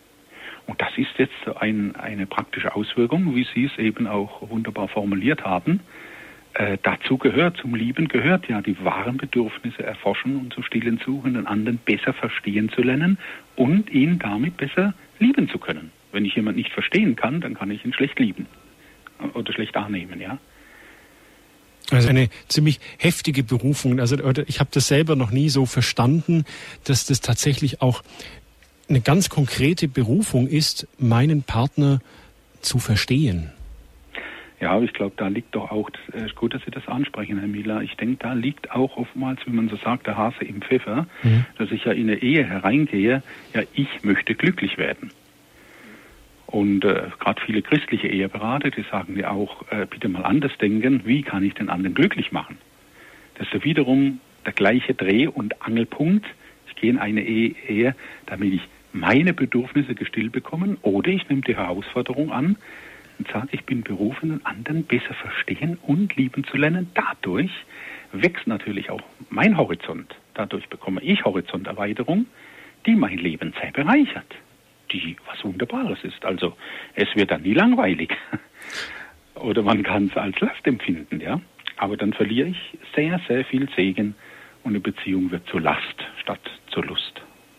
Und das ist jetzt ein, eine praktische Auswirkung, wie Sie es eben auch wunderbar formuliert haben. Äh, dazu gehört, zum Lieben gehört ja die wahren Bedürfnisse erforschen und zu stillen suchen, den anderen besser verstehen zu lernen und ihn damit besser lieben zu können. Wenn ich jemanden nicht verstehen kann, dann kann ich ihn schlecht lieben oder schlecht annehmen, ja. Also eine ziemlich heftige Berufung. Also ich habe das selber noch nie so verstanden, dass das tatsächlich auch eine ganz konkrete Berufung ist, meinen Partner zu verstehen. Ja, ich glaube, da liegt doch auch, es ist gut, dass Sie das ansprechen, Herr Mila. Ich denke, da liegt auch oftmals, wie man so sagt, der Hase im Pfeffer, mhm. dass ich ja in eine Ehe hereingehe, ja, ich möchte glücklich werden. Und äh, gerade viele christliche Eheberater, die sagen ja auch, äh, bitte mal anders denken, wie kann ich den anderen glücklich machen? Das ist ja wiederum der gleiche Dreh- und Angelpunkt. Ich gehe in eine Ehe, Ehe, damit ich meine Bedürfnisse gestillt bekomme, oder ich nehme die Herausforderung an und sage, ich bin berufen, den anderen besser verstehen und lieben zu lernen. Dadurch wächst natürlich auch mein Horizont. Dadurch bekomme ich Horizonterweiterung, die mein Leben sehr bereichert. Die was Wunderbares ist. Also es wird dann nie langweilig. Oder man kann es als Last empfinden, ja. Aber dann verliere ich sehr, sehr viel Segen und eine Beziehung wird zur Last statt zur Lust.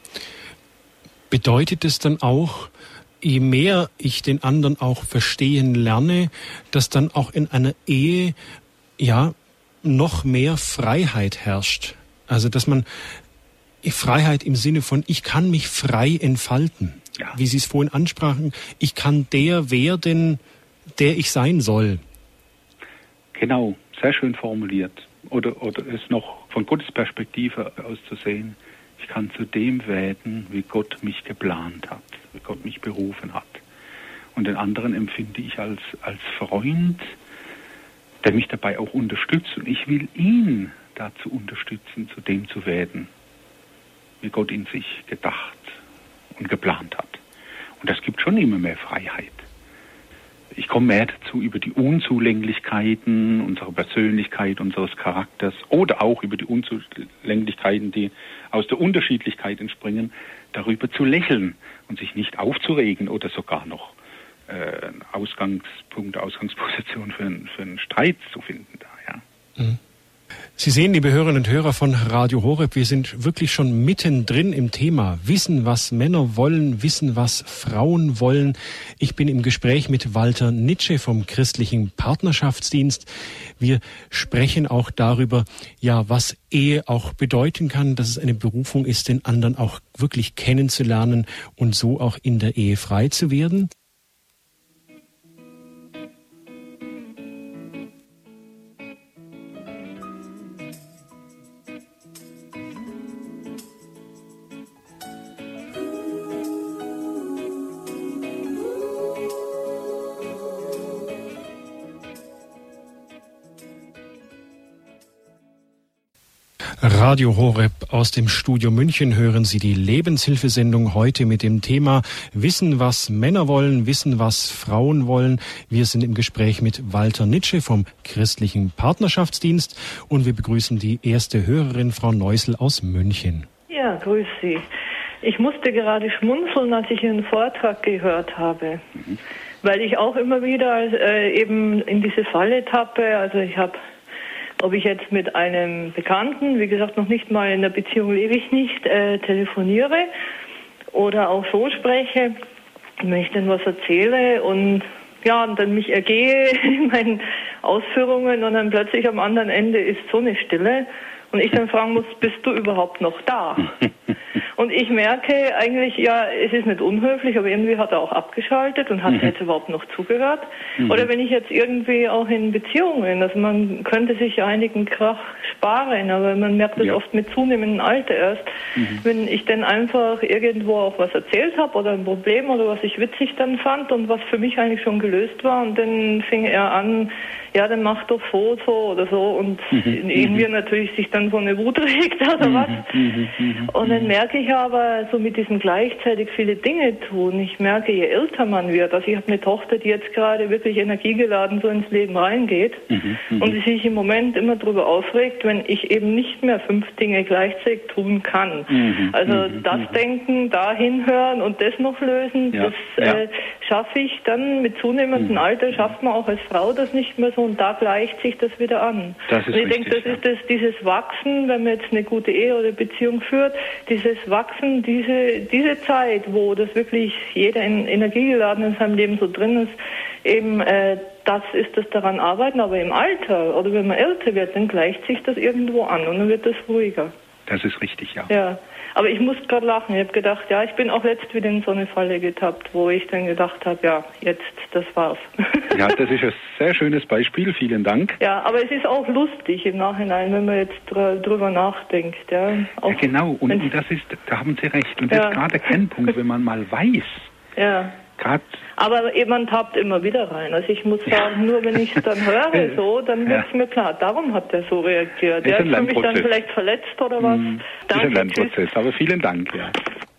Bedeutet es dann auch, je mehr ich den anderen auch verstehen lerne, dass dann auch in einer Ehe ja noch mehr Freiheit herrscht? Also dass man Freiheit im Sinne von, ich kann mich frei entfalten. Ja. Wie Sie es vorhin ansprachen, ich kann der werden, der ich sein soll. Genau, sehr schön formuliert. Oder, oder es noch von Gottes Perspektive aus zu sehen, Ich kann zu dem werden, wie Gott mich geplant hat, wie Gott mich berufen hat. Und den anderen empfinde ich als, als Freund, der mich dabei auch unterstützt. Und ich will ihn dazu unterstützen, zu dem zu werden, wie Gott in sich gedacht und geplant hat. Und das gibt schon immer mehr Freiheit. Ich komme mehr dazu über die Unzulänglichkeiten unserer Persönlichkeit, unseres Charakters oder auch über die Unzulänglichkeiten, die aus der Unterschiedlichkeit entspringen, darüber zu lächeln und sich nicht aufzuregen oder sogar noch äh, Ausgangspunkt, Ausgangsposition für, für einen Streit zu finden. Da, ja. Mhm. Sie sehen, liebe Hörerinnen und Hörer von Radio Horeb, wir sind wirklich schon mittendrin im Thema. Wissen, was Männer wollen, wissen, was Frauen wollen. Ich bin im Gespräch mit Walter Nitsche vom Christlichen Partnerschaftsdienst. Wir sprechen auch darüber, ja, was Ehe auch bedeuten kann, dass es eine Berufung ist, den anderen auch wirklich kennenzulernen und so auch in der Ehe frei zu werden. Radio Horeb aus dem Studio München hören Sie die Lebenshilfesendung heute mit dem Thema Wissen, was Männer wollen, wissen, was Frauen wollen. Wir sind im Gespräch mit Walter Nitsche vom Christlichen Partnerschaftsdienst und wir begrüßen die erste Hörerin, Frau Neusel aus München. Ja, grüß Sie. Ich musste gerade schmunzeln, als ich Ihren Vortrag gehört habe, mhm. weil ich auch immer wieder äh, eben in diese Falle tappe. Also ich habe Ob ich jetzt mit einem Bekannten, wie gesagt, noch nicht mal in der Beziehung lebe ich nicht, äh, telefoniere oder auch so spreche, wenn ich dann was erzähle und ja, und dann mich ergehe in meinen Ausführungen und dann plötzlich am anderen Ende ist so eine Stille und ich dann fragen muss, bist du überhaupt noch da? Und ich merke eigentlich, ja, es ist nicht unhöflich, aber irgendwie hat er auch abgeschaltet und hat mhm. jetzt überhaupt noch zugehört. Mhm. Oder wenn ich jetzt irgendwie auch in Beziehungen, also man könnte sich einigen Krach sparen, aber man merkt das ja. oft mit zunehmendem Alter erst, mhm. wenn ich dann einfach irgendwo auch was erzählt habe oder ein Problem oder was ich witzig dann fand und was für mich eigentlich schon gelöst war und dann fing er an, ja, dann mach doch so, so oder so und mhm. in mir natürlich sich dann so eine Wut regt oder was. Mhm. Mhm. Und dann merke ich aber so mit diesen gleichzeitig viele Dinge tun. Ich merke, je älter man wird, also ich habe eine Tochter, die jetzt gerade wirklich energiegeladen so ins Leben reingeht mhm. und die sich im Moment immer darüber aufregt, wenn ich eben nicht mehr fünf Dinge gleichzeitig tun kann. Mhm. Also mhm. das Denken, da hinhören und das noch lösen, ja. das ja. Äh, schaffe ich dann mit zunehmendem mhm. Alter, schafft man auch als Frau das nicht mehr so und da gleicht sich das wieder an. Das ist und ich richtig, denke, das ja. ist das, dieses Wachsen, wenn man jetzt eine gute Ehe oder Beziehung führt, dieses Wachsen, diese, diese Zeit, wo das wirklich jeder in energiegeladen in seinem Leben so drin ist, eben äh, das ist das daran arbeiten, aber im Alter oder wenn man älter wird, dann gleicht sich das irgendwo an und dann wird das ruhiger. Das ist richtig, ja. Ja, aber ich musste gerade lachen. Ich habe gedacht, ja, ich bin auch letzt wieder in so eine Falle getappt, wo ich dann gedacht habe, ja, jetzt, das war's. Ja, das ist ein sehr schönes Beispiel. Vielen Dank. Ja, aber es ist auch lustig im Nachhinein, wenn man jetzt dr- drüber nachdenkt. Ja, auch ja genau. Und, und das ist, da haben Sie recht. Und das ja. ist gerade der Kennpunkt, wenn man mal weiß. Ja. Grad Aber man tappt immer wieder rein. Also ich muss sagen, ja. nur wenn ich es dann höre, so, dann wird es ja. mir klar. Darum hat er so reagiert. Der hat mich dann vielleicht verletzt oder was. Mm, das ist ein Lernprozess, aber vielen Dank. Ja.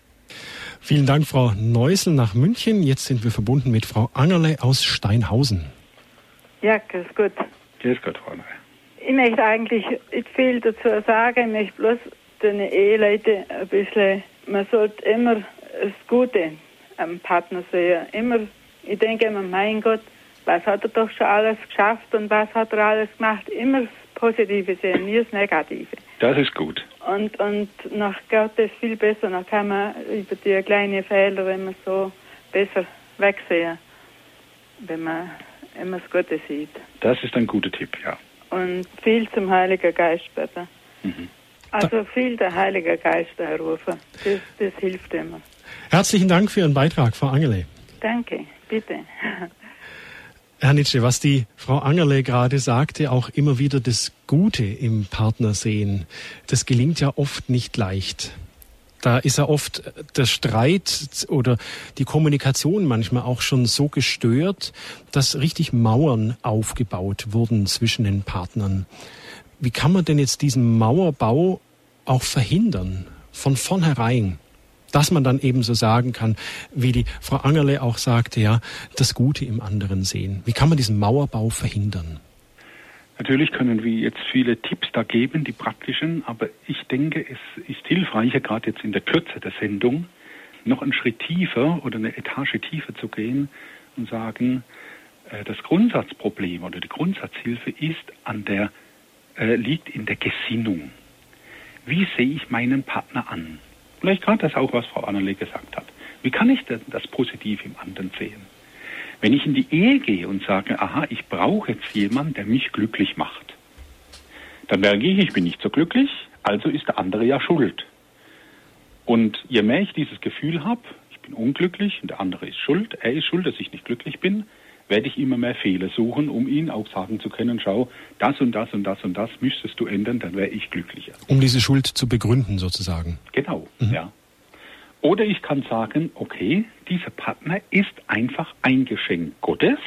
Vielen Dank, Frau Neusel nach München. Jetzt sind wir verbunden mit Frau Angerle aus Steinhausen. Ja, grüß Gott. Grüß Gott, Frau Angerle. Ich möchte eigentlich nicht viel dazu sagen. Ich möchte bloß den Eheleuten ein bisschen, man sollte immer das Gute am Partner sehen. Immer, ich denke immer, mein Gott, was hat er doch schon alles geschafft und was hat er alles gemacht? Immer das Positive sehen, nie das Negative. Das ist gut. Und, und nach Gott ist viel besser, dann kann man über die kleinen Fehler, wenn man so besser wegsehen, wenn man immer das Gute sieht. Das ist ein guter Tipp, ja. Und viel zum Heiligen Geist bitte. Mhm. Also viel der Heilige Geist rufen, das, das hilft immer. Herzlichen Dank für Ihren Beitrag, Frau Angerle. Danke, bitte. Herr Nitsche, was die Frau Angerle gerade sagte, auch immer wieder das Gute im Partner sehen, das gelingt ja oft nicht leicht. Da ist ja oft der Streit oder die Kommunikation manchmal auch schon so gestört, dass richtig Mauern aufgebaut wurden zwischen den Partnern. Wie kann man denn jetzt diesen Mauerbau auch verhindern, von vornherein? Dass man dann eben so sagen kann, wie die Frau Angerle auch sagte, ja, das Gute im anderen sehen. Wie kann man diesen Mauerbau verhindern? Natürlich können wir jetzt viele Tipps da geben, die praktischen, aber ich denke, es ist hilfreicher, gerade jetzt in der Kürze der Sendung, noch einen Schritt tiefer oder eine Etage tiefer zu gehen und sagen, äh, das Grundsatzproblem oder die Grundsatzhilfe ist an der, äh, liegt in der Gesinnung. Wie sehe ich meinen Partner an? Vielleicht gerade das auch, was Frau Annerle gesagt hat. Wie kann ich denn das Positiv im anderen sehen? Wenn ich in die Ehe gehe und sage, aha, ich brauche jetzt jemanden, der mich glücklich macht, dann merke ich, ich bin nicht so glücklich, also ist der andere ja schuld. Und je mehr ich dieses Gefühl habe, ich bin unglücklich und der andere ist schuld, er ist schuld, dass ich nicht glücklich bin, werde ich immer mehr Fehler suchen, um ihn auch sagen zu können, schau, das und das und das und das müsstest du ändern, dann wäre ich glücklicher. Um diese Schuld zu begründen sozusagen. Genau, mhm. ja. Oder ich kann sagen, okay, dieser Partner ist einfach ein Geschenk Gottes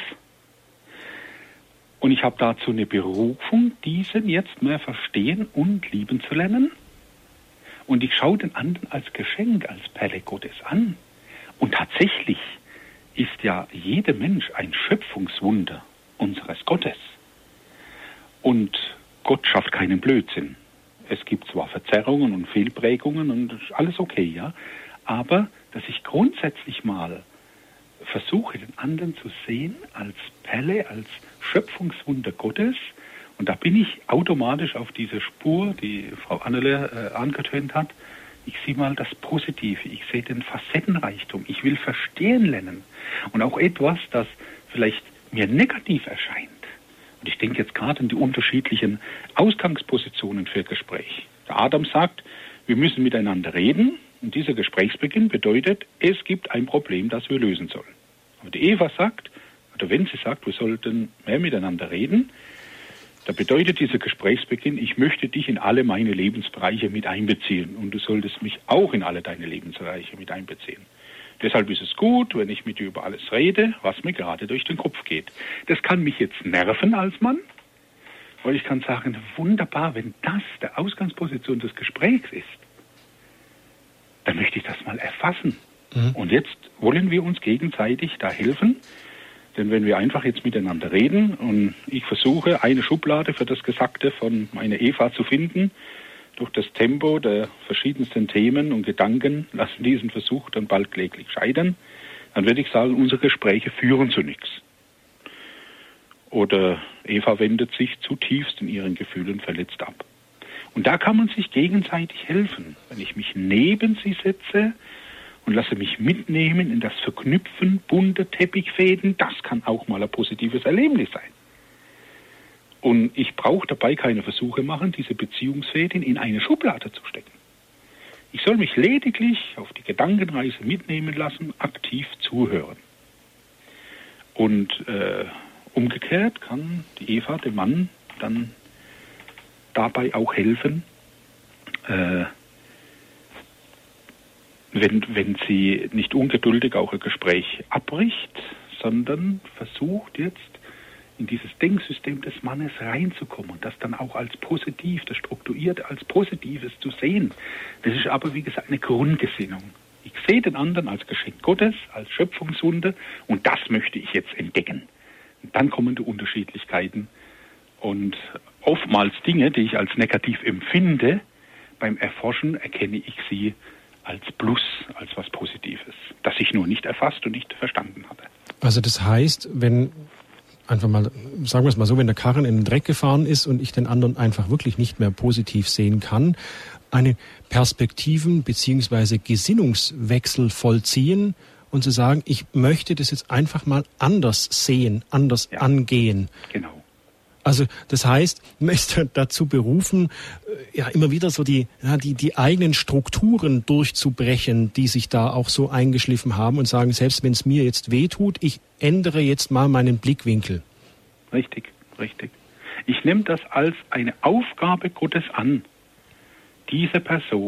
und ich habe dazu eine Berufung, diesen jetzt mehr verstehen und lieben zu lernen. Und ich schaue den anderen als Geschenk, als Perle Gottes an. Und tatsächlich ist ja jeder Mensch ein Schöpfungswunder unseres Gottes. Und Gott schafft keinen Blödsinn. Es gibt zwar Verzerrungen und Fehlprägungen und alles okay, ja. Aber, dass ich grundsätzlich mal versuche, den anderen zu sehen als Perle, als Schöpfungswunder Gottes. Und da bin ich automatisch auf diese Spur, die Frau Annerle äh, angetönt hat. Ich sehe mal das Positive, ich sehe den Facettenreichtum, ich will verstehen lernen. Und auch etwas, das vielleicht mir negativ erscheint. Und ich denke jetzt gerade an die unterschiedlichen Ausgangspositionen für Gespräch. Der Adam sagt, wir müssen miteinander reden. Und dieser Gesprächsbeginn bedeutet, es gibt ein Problem, das wir lösen sollen. Aber die Eva sagt, oder wenn sie sagt, wir sollten mehr miteinander reden, da bedeutet dieser Gesprächsbeginn, ich möchte dich in alle meine Lebensbereiche mit einbeziehen und du solltest mich auch in alle deine Lebensbereiche mit einbeziehen. Deshalb ist es gut, wenn ich mit dir über alles rede, was mir gerade durch den Kopf geht. Das kann mich jetzt nerven als Mann, weil ich kann sagen, wunderbar, wenn das der Ausgangsposition des Gesprächs ist, dann möchte ich das mal erfassen. Mhm. Und jetzt wollen wir uns gegenseitig da helfen. Denn wenn wir einfach jetzt miteinander reden und ich versuche, eine Schublade für das Gesagte von meiner Eva zu finden, durch das Tempo der verschiedensten Themen und Gedanken lassen diesen Versuch dann bald kläglich scheitern, dann würde ich sagen, unsere Gespräche führen zu nichts. Oder Eva wendet sich zutiefst in ihren Gefühlen verletzt ab. Und da kann man sich gegenseitig helfen. Wenn ich mich neben sie setze und lasse mich mitnehmen in das Verknüpfen bunter Teppichfäden, das kann auch mal ein positives Erlebnis sein. Und ich brauche dabei keine Versuche machen, diese Beziehungsfäden in eine Schublade zu stecken. Ich soll mich lediglich auf die Gedankenreise mitnehmen lassen, aktiv zuhören. Und äh, umgekehrt kann die Eva dem Mann dann dabei auch helfen, äh, wenn, wenn sie nicht ungeduldig auch ein Gespräch abbricht, sondern versucht jetzt in dieses Denksystem des Mannes reinzukommen und das dann auch als positiv, das Strukturierte als Positives zu sehen. Das ist aber, wie gesagt, eine Grundgesinnung. Ich sehe den anderen als Geschenk Gottes, als Schöpfungswunder und das möchte ich jetzt entdecken. Und dann kommen die Unterschiedlichkeiten und oftmals Dinge, die ich als negativ empfinde, beim Erforschen erkenne ich sie als Plus, als was Positives, das ich nur nicht erfasst und nicht verstanden habe. Also das heißt, wenn einfach mal, sagen wir es mal so, wenn der Karren in den Dreck gefahren ist und ich den anderen einfach wirklich nicht mehr positiv sehen kann, einen Perspektiven- bzw. Gesinnungswechsel vollziehen und zu sagen, ich möchte das jetzt einfach mal anders sehen, anders ja. angehen. Genau. Also das heißt, man ist dazu berufen, ja immer wieder so die, ja, die, die eigenen Strukturen durchzubrechen, die sich da auch so eingeschliffen haben und sagen, selbst wenn es mir jetzt wehtut, ich ändere jetzt mal meinen Blickwinkel. Richtig, richtig. Ich nehme das als eine Aufgabe Gottes an, diese Person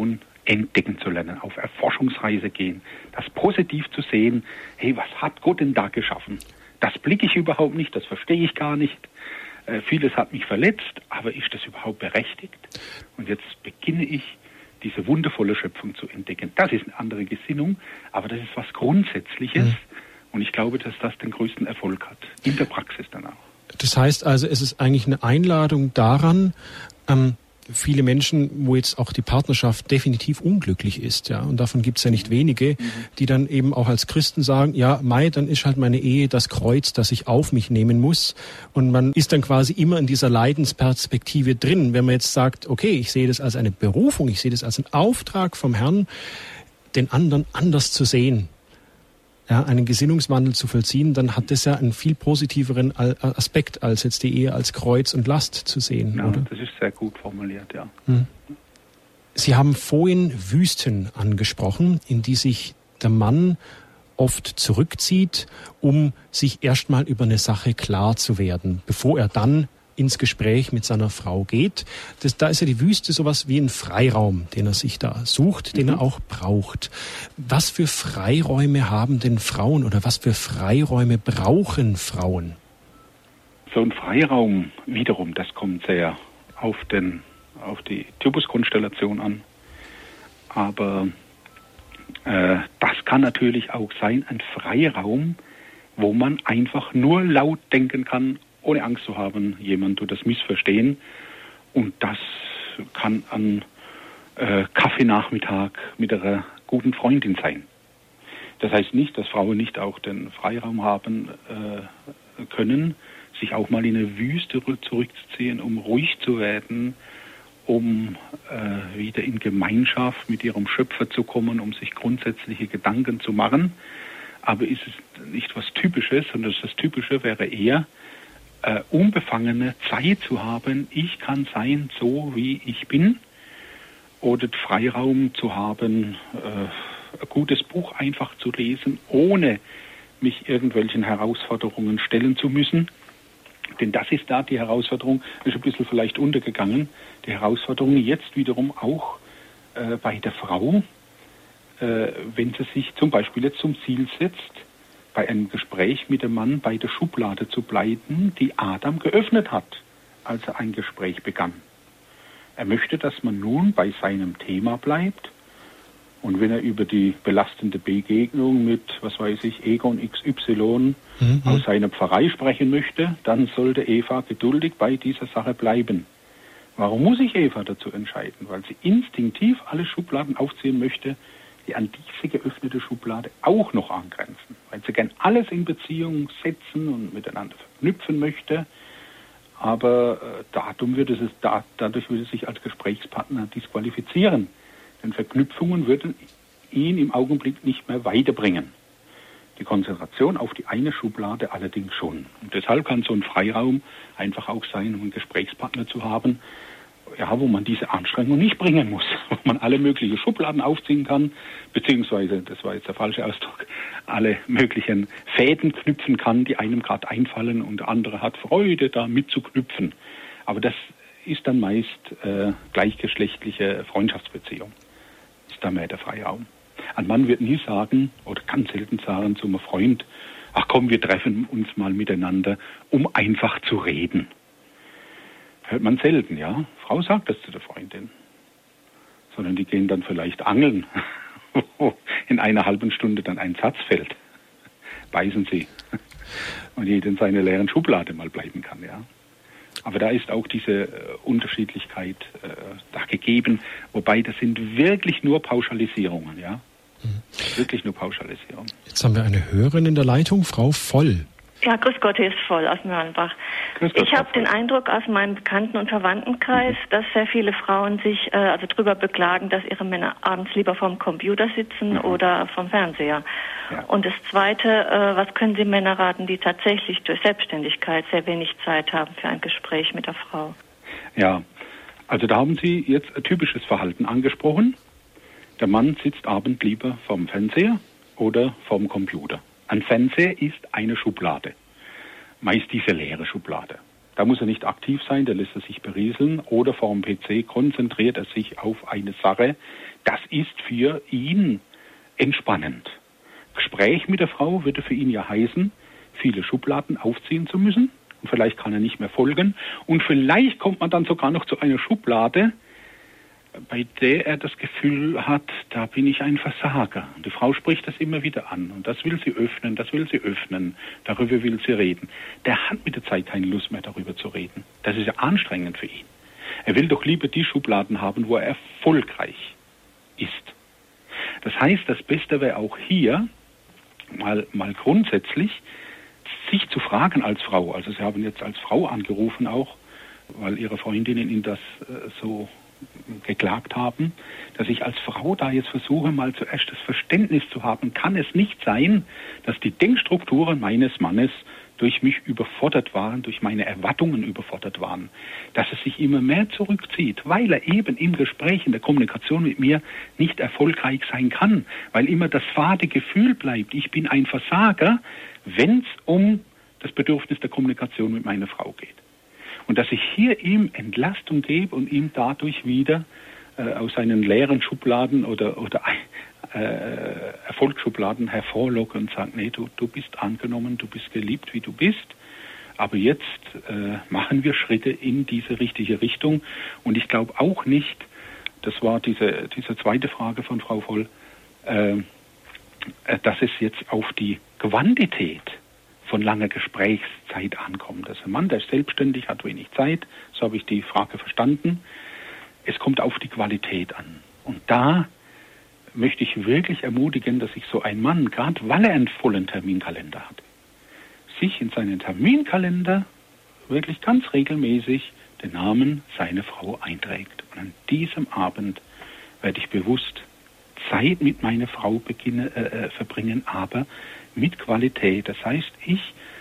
entdecken zu lernen, auf Erforschungsreise gehen, das positiv zu sehen, hey, was hat Gott denn da geschaffen? Das blicke ich überhaupt nicht, das verstehe ich gar nicht. Äh, vieles hat mich verletzt, aber ist das überhaupt berechtigt? Und jetzt beginne ich, diese wundervolle Schöpfung zu entdecken. Das ist eine andere Gesinnung, aber das ist was Grundsätzliches. Mhm. Und ich glaube, dass das den größten Erfolg hat, in der Praxis dann auch. Das heißt also, es ist eigentlich eine Einladung daran, ähm, viele Menschen, wo jetzt auch die Partnerschaft definitiv unglücklich ist, ja, und davon gibt es ja nicht wenige, mhm. die dann eben auch als Christen sagen, ja, mei, dann ist halt meine Ehe das Kreuz, das ich auf mich nehmen muss, und man ist dann quasi immer in dieser Leidensperspektive drin. Wenn man jetzt sagt, okay, ich sehe das als eine Berufung, ich sehe das als einen Auftrag vom Herrn, den anderen anders zu sehen, ja, einen Gesinnungswandel zu vollziehen, dann hat das ja einen viel positiveren Aspekt, als jetzt die Ehe als Kreuz und Last zu sehen, ja, oder? Das ist sehr gut formuliert, ja. Hm. Sie haben vorhin Wüsten angesprochen, in die sich der Mann oft zurückzieht, um sich erstmal über eine Sache klar zu werden, bevor er dann ins Gespräch mit seiner Frau geht. Das, da ist ja die Wüste sowas wie ein Freiraum, den er sich da sucht, den mhm. er auch braucht. Was für Freiräume haben denn Frauen oder was für Freiräume brauchen Frauen? So ein Freiraum wiederum, das kommt sehr auf, den, auf die Typuskonstellation an. Aber äh, das kann natürlich auch sein, ein Freiraum, wo man einfach nur laut denken kann, ohne Angst zu haben, jemand tut das missverstehen. Und das kann an äh, Kaffeenachmittag mit einer guten Freundin sein. Das heißt nicht, dass Frauen nicht auch den Freiraum haben äh, können, sich auch mal in eine Wüste zurückzuziehen, um ruhig zu werden, um äh, wieder in Gemeinschaft mit ihrem Schöpfer zu kommen, um sich grundsätzliche Gedanken zu machen. Aber ist es nicht was Typisches, sondern das Typische wäre eher, Äh, unbefangene Zeit zu haben, ich kann sein, so wie ich bin, oder Freiraum zu haben, äh, ein gutes Buch einfach zu lesen, ohne mich irgendwelchen Herausforderungen stellen zu müssen. Denn das ist da die Herausforderung, ist ein bisschen vielleicht untergegangen, die Herausforderung jetzt wiederum auch äh, bei der Frau, äh, wenn sie sich zum Beispiel jetzt zum Ziel setzt, bei einem Gespräch mit dem Mann bei der Schublade zu bleiben, die Adam geöffnet hat, als er ein Gespräch begann. Er möchte, dass man nun bei seinem Thema bleibt, und wenn er über die belastende Begegnung mit, was weiß ich, Egon X Y mhm. aus seiner Pfarrei sprechen möchte, dann sollte Eva geduldig bei dieser Sache bleiben. Warum muss sich Eva dazu entscheiden? Weil sie instinktiv alle Schubladen aufziehen möchte, die an diese geöffnete Schublade auch noch angrenzen. Weil sie gern alles in Beziehung setzen und miteinander verknüpfen möchte, aber äh, darum würde es, da, dadurch würde es sich als Gesprächspartner disqualifizieren. Denn Verknüpfungen würden ihn im Augenblick nicht mehr weiterbringen. Die Konzentration auf die eine Schublade allerdings schon. Und deshalb kann so ein Freiraum einfach auch sein, um einen Gesprächspartner zu haben, ja, wo man diese Anstrengung nicht bringen muss, wo man alle möglichen Schubladen aufziehen kann, beziehungsweise, das war jetzt der falsche Ausdruck, alle möglichen Fäden knüpfen kann, die einem gerade einfallen, und der andere hat Freude, da mitzuknüpfen. Aber das ist dann meist äh, gleichgeschlechtliche Freundschaftsbeziehung. Ist da mehr der Freiraum. Ein Mann wird nie sagen, oder ganz selten sagen zu einem Freund, ach komm, wir treffen uns mal miteinander, um einfach zu reden. Hört man selten, ja. Frau sagt das zu der Freundin. Sondern die gehen dann vielleicht angeln, wo in einer halben Stunde dann ein Satz fällt. Beißen sie. Und jeder in seiner leeren Schublade mal bleiben kann, ja. Aber da ist auch diese äh, Unterschiedlichkeit äh, da gegeben. Wobei, das sind wirklich nur Pauschalisierungen, ja. Mhm. Wirklich nur Pauschalisierungen. Jetzt haben wir eine Hörerin in der Leitung, Frau Voll. Ja, grüß Gott, hier ist Voll aus Mörnbach. Ich habe den Eindruck aus meinem Bekannten- und Verwandtenkreis, mhm. dass sehr viele Frauen sich äh, also darüber beklagen, dass ihre Männer abends lieber vorm Computer sitzen mhm. oder vom Fernseher. Ja. Und das Zweite, äh, was können Sie Männer raten, die tatsächlich durch Selbstständigkeit sehr wenig Zeit haben für ein Gespräch mit der Frau? Ja, also da haben Sie jetzt ein typisches Verhalten angesprochen. Der Mann sitzt abends lieber vorm Fernseher oder vorm Computer. Ein Fernseher ist eine Schublade, meist diese leere Schublade. Da muss er nicht aktiv sein, da lässt er sich berieseln. Oder vor dem P C konzentriert er sich auf eine Sache. Das ist für ihn entspannend. Gespräch mit der Frau würde für ihn ja heißen, viele Schubladen aufziehen zu müssen. Und vielleicht kann er nicht mehr folgen. Und vielleicht kommt man dann sogar noch zu einer Schublade, bei der er das Gefühl hat, da bin ich ein Versager. Und die Frau spricht das immer wieder an. Und das will sie öffnen, das will sie öffnen. Darüber will sie reden. Der hat mit der Zeit keine Lust mehr, darüber zu reden. Das ist ja anstrengend für ihn. Er will doch lieber die Schubladen haben, wo er erfolgreich ist. Das heißt, das Beste wäre auch hier, mal, mal grundsätzlich, sich zu fragen als Frau. Also Sie haben jetzt als Frau angerufen auch, weil Ihre Freundinnen Ihnen das äh, so geklagt haben, dass ich als Frau da jetzt versuche, mal zuerst das Verständnis zu haben, kann es nicht sein, dass die Denkstrukturen meines Mannes durch mich überfordert waren, durch meine Erwartungen überfordert waren, dass es sich immer mehr zurückzieht, weil er eben im Gespräch, in der Kommunikation mit mir nicht erfolgreich sein kann, weil immer das fade Gefühl bleibt, ich bin ein Versager, wenn es um das Bedürfnis der Kommunikation mit meiner Frau geht. Und dass ich hier ihm Entlastung gebe und ihm dadurch wieder äh, aus seinen leeren Schubladen oder, oder äh, Erfolgsschubladen hervorlocke und sage, nee, du, du bist angenommen, du bist geliebt, wie du bist. Aber jetzt äh, machen wir Schritte in diese richtige Richtung. Und ich glaube auch nicht, das war diese, diese zweite Frage von Frau Voll, äh, dass es jetzt auf die Quantität von langer Gesprächszeit ankommt. Also ein Mann, der ist selbstständig, hat wenig Zeit, so habe ich die Frage verstanden. Es kommt auf die Qualität an. Und da möchte ich wirklich ermutigen, dass sich so ein Mann, gerade weil er einen vollen Terminkalender hat, sich in seinen Terminkalender wirklich ganz regelmäßig den Namen seiner Frau einträgt. Und an diesem Abend werde ich bewusst Zeit mit meiner Frau beginne, äh, verbringen, aber mit Qualität. Das heißt, ich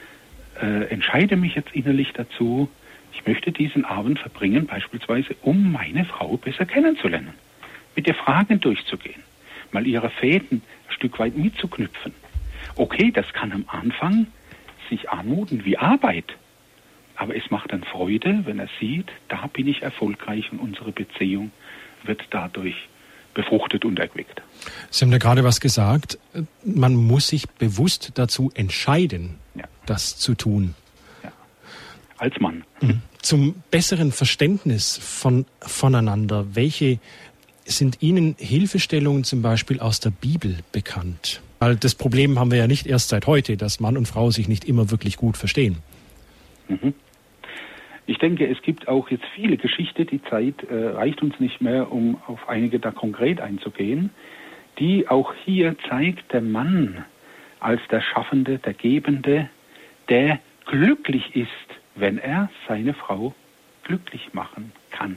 äh, entscheide mich jetzt innerlich dazu, ich möchte diesen Abend verbringen, beispielsweise, um meine Frau besser kennenzulernen, mit ihr Fragen durchzugehen, mal ihre Fäden ein Stück weit mitzuknüpfen. Okay, das kann am Anfang sich anmuten wie Arbeit, aber es macht dann Freude, wenn er sieht, da bin ich erfolgreich und unsere Beziehung wird dadurch befruchtet und erquickt. Sie haben da gerade was gesagt. Man muss sich bewusst dazu entscheiden, ja. das zu tun. Ja. Als Mann. Zum besseren Verständnis von, voneinander, welche sind Ihnen Hilfestellungen zum Beispiel aus der Bibel bekannt? Weil das Problem haben wir ja nicht erst seit heute, dass Mann und Frau sich nicht immer wirklich gut verstehen. Mhm. Ich denke, es gibt auch jetzt viele Geschichten, die Zeit äh, reicht uns nicht mehr, um auf einige da konkret einzugehen, die auch hier zeigt, der Mann als der Schaffende, der Gebende, der glücklich ist, wenn er seine Frau glücklich machen kann.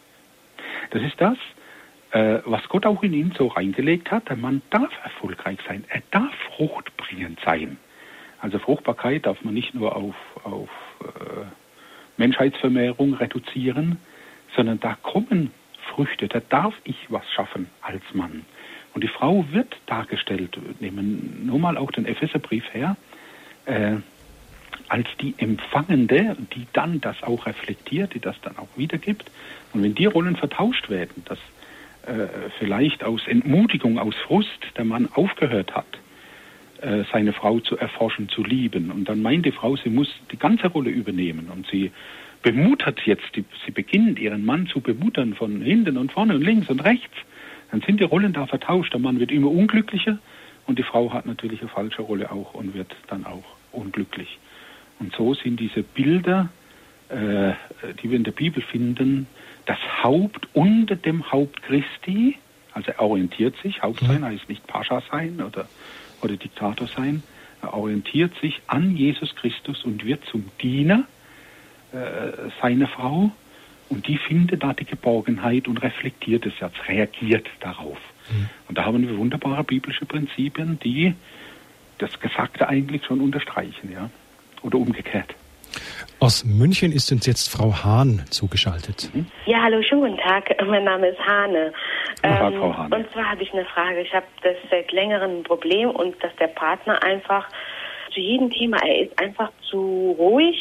Das ist das, äh, was Gott auch in ihn so reingelegt hat. Der Mann darf erfolgreich sein, er darf fruchtbringend sein. Also Fruchtbarkeit darf man nicht nur auf, auf äh, Menschheitsvermehrung reduzieren, sondern da kommen Früchte, da darf ich was schaffen als Mann. Und die Frau wird dargestellt, nehmen nur mal auch den Epheserbrief her, äh, als die Empfangende, die dann das auch reflektiert, die das dann auch wiedergibt. Und wenn die Rollen vertauscht werden, dass äh, vielleicht aus Entmutigung, aus Frust der Mann aufgehört hat, seine Frau zu erforschen, zu lieben. Und dann meint die Frau, sie muss die ganze Rolle übernehmen. Und sie bemuttert jetzt, die, sie beginnt ihren Mann zu bemuttern von hinten und vorne und links und rechts. Dann sind die Rollen da vertauscht. Der Mann wird immer unglücklicher und die Frau hat natürlich eine falsche Rolle auch und wird dann auch unglücklich. Und so sind diese Bilder, äh, die wir in der Bibel finden, das Haupt unter dem Haupt Christi, also er orientiert sich, Haupt sein heißt nicht Pascha sein oder oder Diktator sein, er orientiert sich an Jesus Christus und wird zum Diener äh, seiner Frau und die findet da die Geborgenheit und reflektiert es jetzt, reagiert darauf. Mhm. Und da haben wir wunderbare biblische Prinzipien, die das Gesagte eigentlich schon unterstreichen, ja, oder umgekehrt. Aus München ist uns jetzt Frau Hahn zugeschaltet. Mhm. Ja, hallo, schönen guten Tag. Mein Name ist Hane. Ja, ähm, Frau Hane. Und zwar habe ich eine Frage. Ich habe das seit längerem ein Problem und dass der Partner einfach zu jedem Thema, er ist einfach zu ruhig,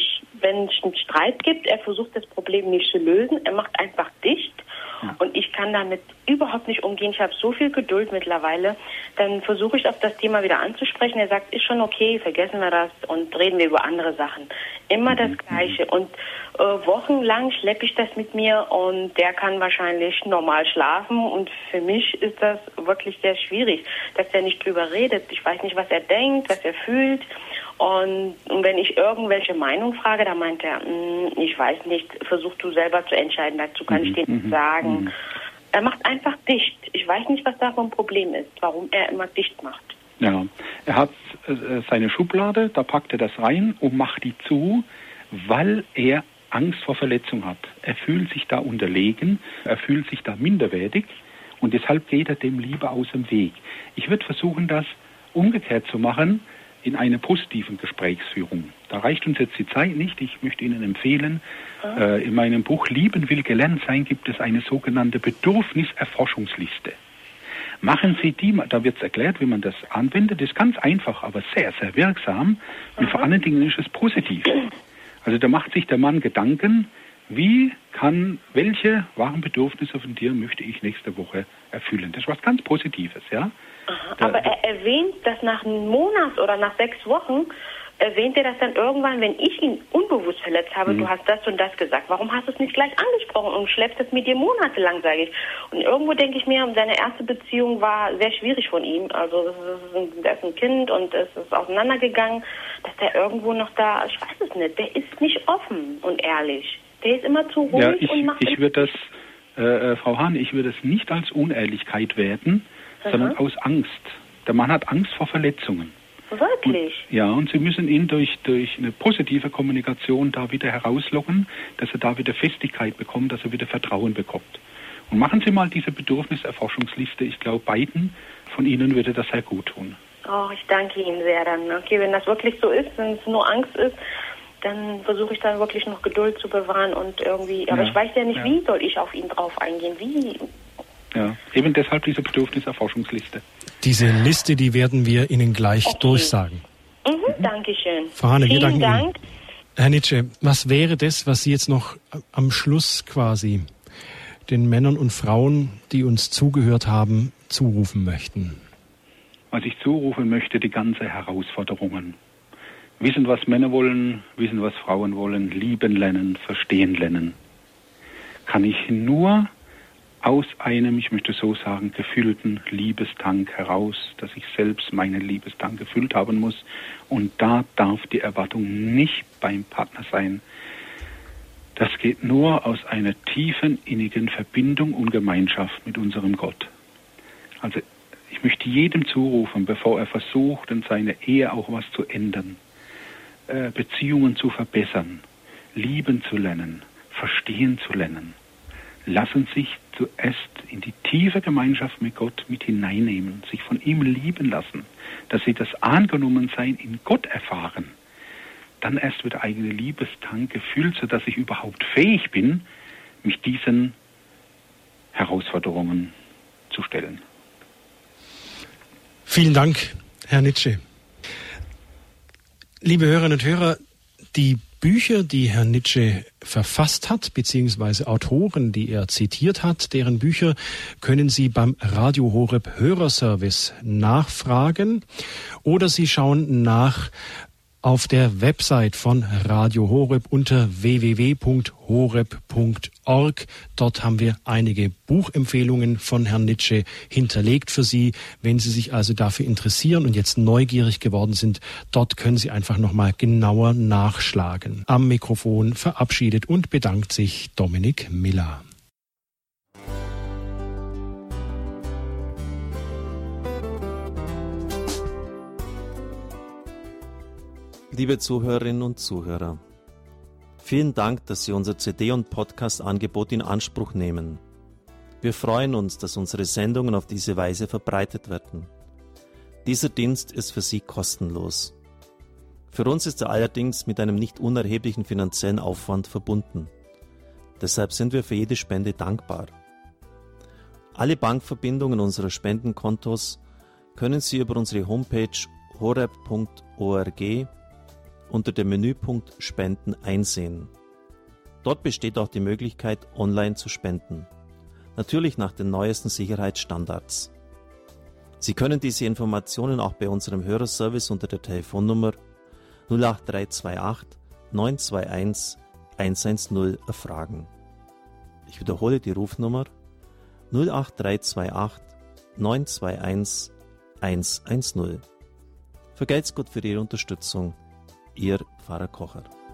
wenn es einen Streit gibt, er versucht das Problem nicht zu lösen, er macht einfach dicht. Ja. Und ich kann damit überhaupt nicht umgehen. Ich habe so viel Geduld mittlerweile. Dann versuche ich auf das Thema wieder anzusprechen. Er sagt, ist schon okay, vergessen wir das und reden wir über andere Sachen. Immer das Gleiche. Und äh, wochenlang schleppe ich das mit mir und der kann wahrscheinlich normal schlafen. Und für mich ist das wirklich sehr schwierig, dass er nicht drüber redet. Ich weiß nicht, was er denkt, was er fühlt. Und, und wenn ich irgendwelche Meinung frage, dann meint er, ich weiß nicht, versuch du selber zu entscheiden, dazu kann ich dir nicht sagen. Mhm. Er macht einfach dicht. Ich weiß nicht, was da für ein Problem ist, warum er immer dicht macht. Ja, er hat äh, seine Schublade, da packt er das rein und macht die zu, weil er Angst vor Verletzung hat. Er fühlt sich da unterlegen, er fühlt sich da minderwertig und deshalb geht er dem lieber aus dem Weg. Ich würde versuchen, das umgekehrt zu machen, in einer positiven Gesprächsführung. Da reicht uns jetzt die Zeit nicht. Ich möchte Ihnen empfehlen, oh. äh, in meinem Buch Lieben will gelernt sein, gibt es eine sogenannte Bedürfniserforschungsliste. Machen Sie die, da wird es erklärt, wie man das anwendet. Das ist ganz einfach, aber sehr, sehr wirksam. Und oh. vor allen Dingen ist es positiv. Also da macht sich der Mann Gedanken, wie kann, welche wahren Bedürfnisse von dir möchte ich nächste Woche erfüllen. Das ist was ganz Positives, ja. Aha, aber er erwähnt, dass nach einem Monat oder nach sechs Wochen erwähnt er das dann irgendwann, wenn ich ihn unbewusst verletzt habe, mhm. du hast das und das gesagt. Warum hast du es nicht gleich angesprochen und schleppst es mit dir monatelang, sage ich. Und irgendwo denke ich mir, seine erste Beziehung war sehr schwierig von ihm. Also das ist ein, das ist ein Kind und es ist auseinandergegangen, dass der irgendwo noch da, ich weiß es nicht, der ist nicht offen und ehrlich. Der ist immer zu ruhig ja, ich, und macht... Ich würde das, äh, Frau Hahn, ich würde es nicht als Unehrlichkeit werten, sondern aus Angst. Der Mann hat Angst vor Verletzungen. Wirklich? Und, ja, und Sie müssen ihn durch, durch eine positive Kommunikation da wieder herauslocken, dass er da wieder Festigkeit bekommt, dass er wieder Vertrauen bekommt. Und machen Sie mal diese Bedürfniserforschungsliste. Ich glaube, beiden von Ihnen würde das sehr gut tun. Oh, ich danke Ihnen sehr dann. Okay, wenn das wirklich so ist, wenn es nur Angst ist, dann versuche ich dann wirklich noch Geduld zu bewahren und irgendwie, aber ja, ich weiß ja nicht, ja. wie soll ich auf ihn drauf eingehen, wie... Ja, eben deshalb diese Bedürfniserforschungsliste. Diese Liste, die werden wir Ihnen gleich okay. durchsagen. Mhm, mhm. Dankeschön. Frau Hahne, wir danken Dank. Ihnen. Herr Nitsche, was wäre das, was Sie jetzt noch am Schluss quasi den Männern und Frauen, die uns zugehört haben, zurufen möchten? Was ich zurufen möchte, die ganze Herausforderungen. Wissen, was Männer wollen, wissen, was Frauen wollen, lieben lernen, verstehen lernen. Kann ich nur aus einem, ich möchte so sagen, gefüllten Liebestank heraus, dass ich selbst meinen Liebestank gefüllt haben muss. Und da darf die Erwartung nicht beim Partner sein. Das geht nur aus einer tiefen, innigen Verbindung und Gemeinschaft mit unserem Gott. Also ich möchte jedem zurufen, bevor er versucht, in seiner Ehe auch was zu ändern, äh, Beziehungen zu verbessern, lieben zu lernen, verstehen zu lernen. Lassen sich zuerst in die tiefe Gemeinschaft mit Gott mit hineinnehmen, sich von ihm lieben lassen, dass sie das Angenommensein in Gott erfahren. Dann erst wird der eigene Liebestank gefüllt, sodass ich überhaupt fähig bin, mich diesen Herausforderungen zu stellen. Vielen Dank, Herr Nitsche. Liebe Hörerinnen und Hörer, die Bücher, die Herr Nitsche verfasst hat, beziehungsweise Autoren, die er zitiert hat, deren Bücher können Sie beim Radio Horeb Hörerservice nachfragen oder Sie schauen nach auf der Website von Radio Horeb unter w w w punkt horeb punkt org. Dort haben wir einige Buchempfehlungen von Herrn Nitsche hinterlegt für Sie. Wenn Sie sich also dafür interessieren und jetzt neugierig geworden sind, dort können Sie einfach nochmal genauer nachschlagen. Am Mikrofon verabschiedet und bedankt sich Dominik Miller. Liebe Zuhörerinnen und Zuhörer, vielen Dank, dass Sie unser C D- und Podcast-Angebot in Anspruch nehmen. Wir freuen uns, dass unsere Sendungen auf diese Weise verbreitet werden. Dieser Dienst ist für Sie kostenlos. Für uns ist er allerdings mit einem nicht unerheblichen finanziellen Aufwand verbunden. Deshalb sind wir für jede Spende dankbar. Alle Bankverbindungen unserer Spendenkontos können Sie über unsere Homepage horeb punkt org unter dem Menüpunkt Spenden einsehen. Dort besteht auch die Möglichkeit, online zu spenden. Natürlich nach den neuesten Sicherheitsstandards. Sie können diese Informationen auch bei unserem Hörerservice unter der Telefonnummer null acht drei zwei acht neun zwei eins eins eins null erfragen. Ich wiederhole die Rufnummer null acht drei zwei acht neun zwei eins eins eins null. Vergelt's Gott für Ihre Unterstützung. Ihr Pfarrer Kocher.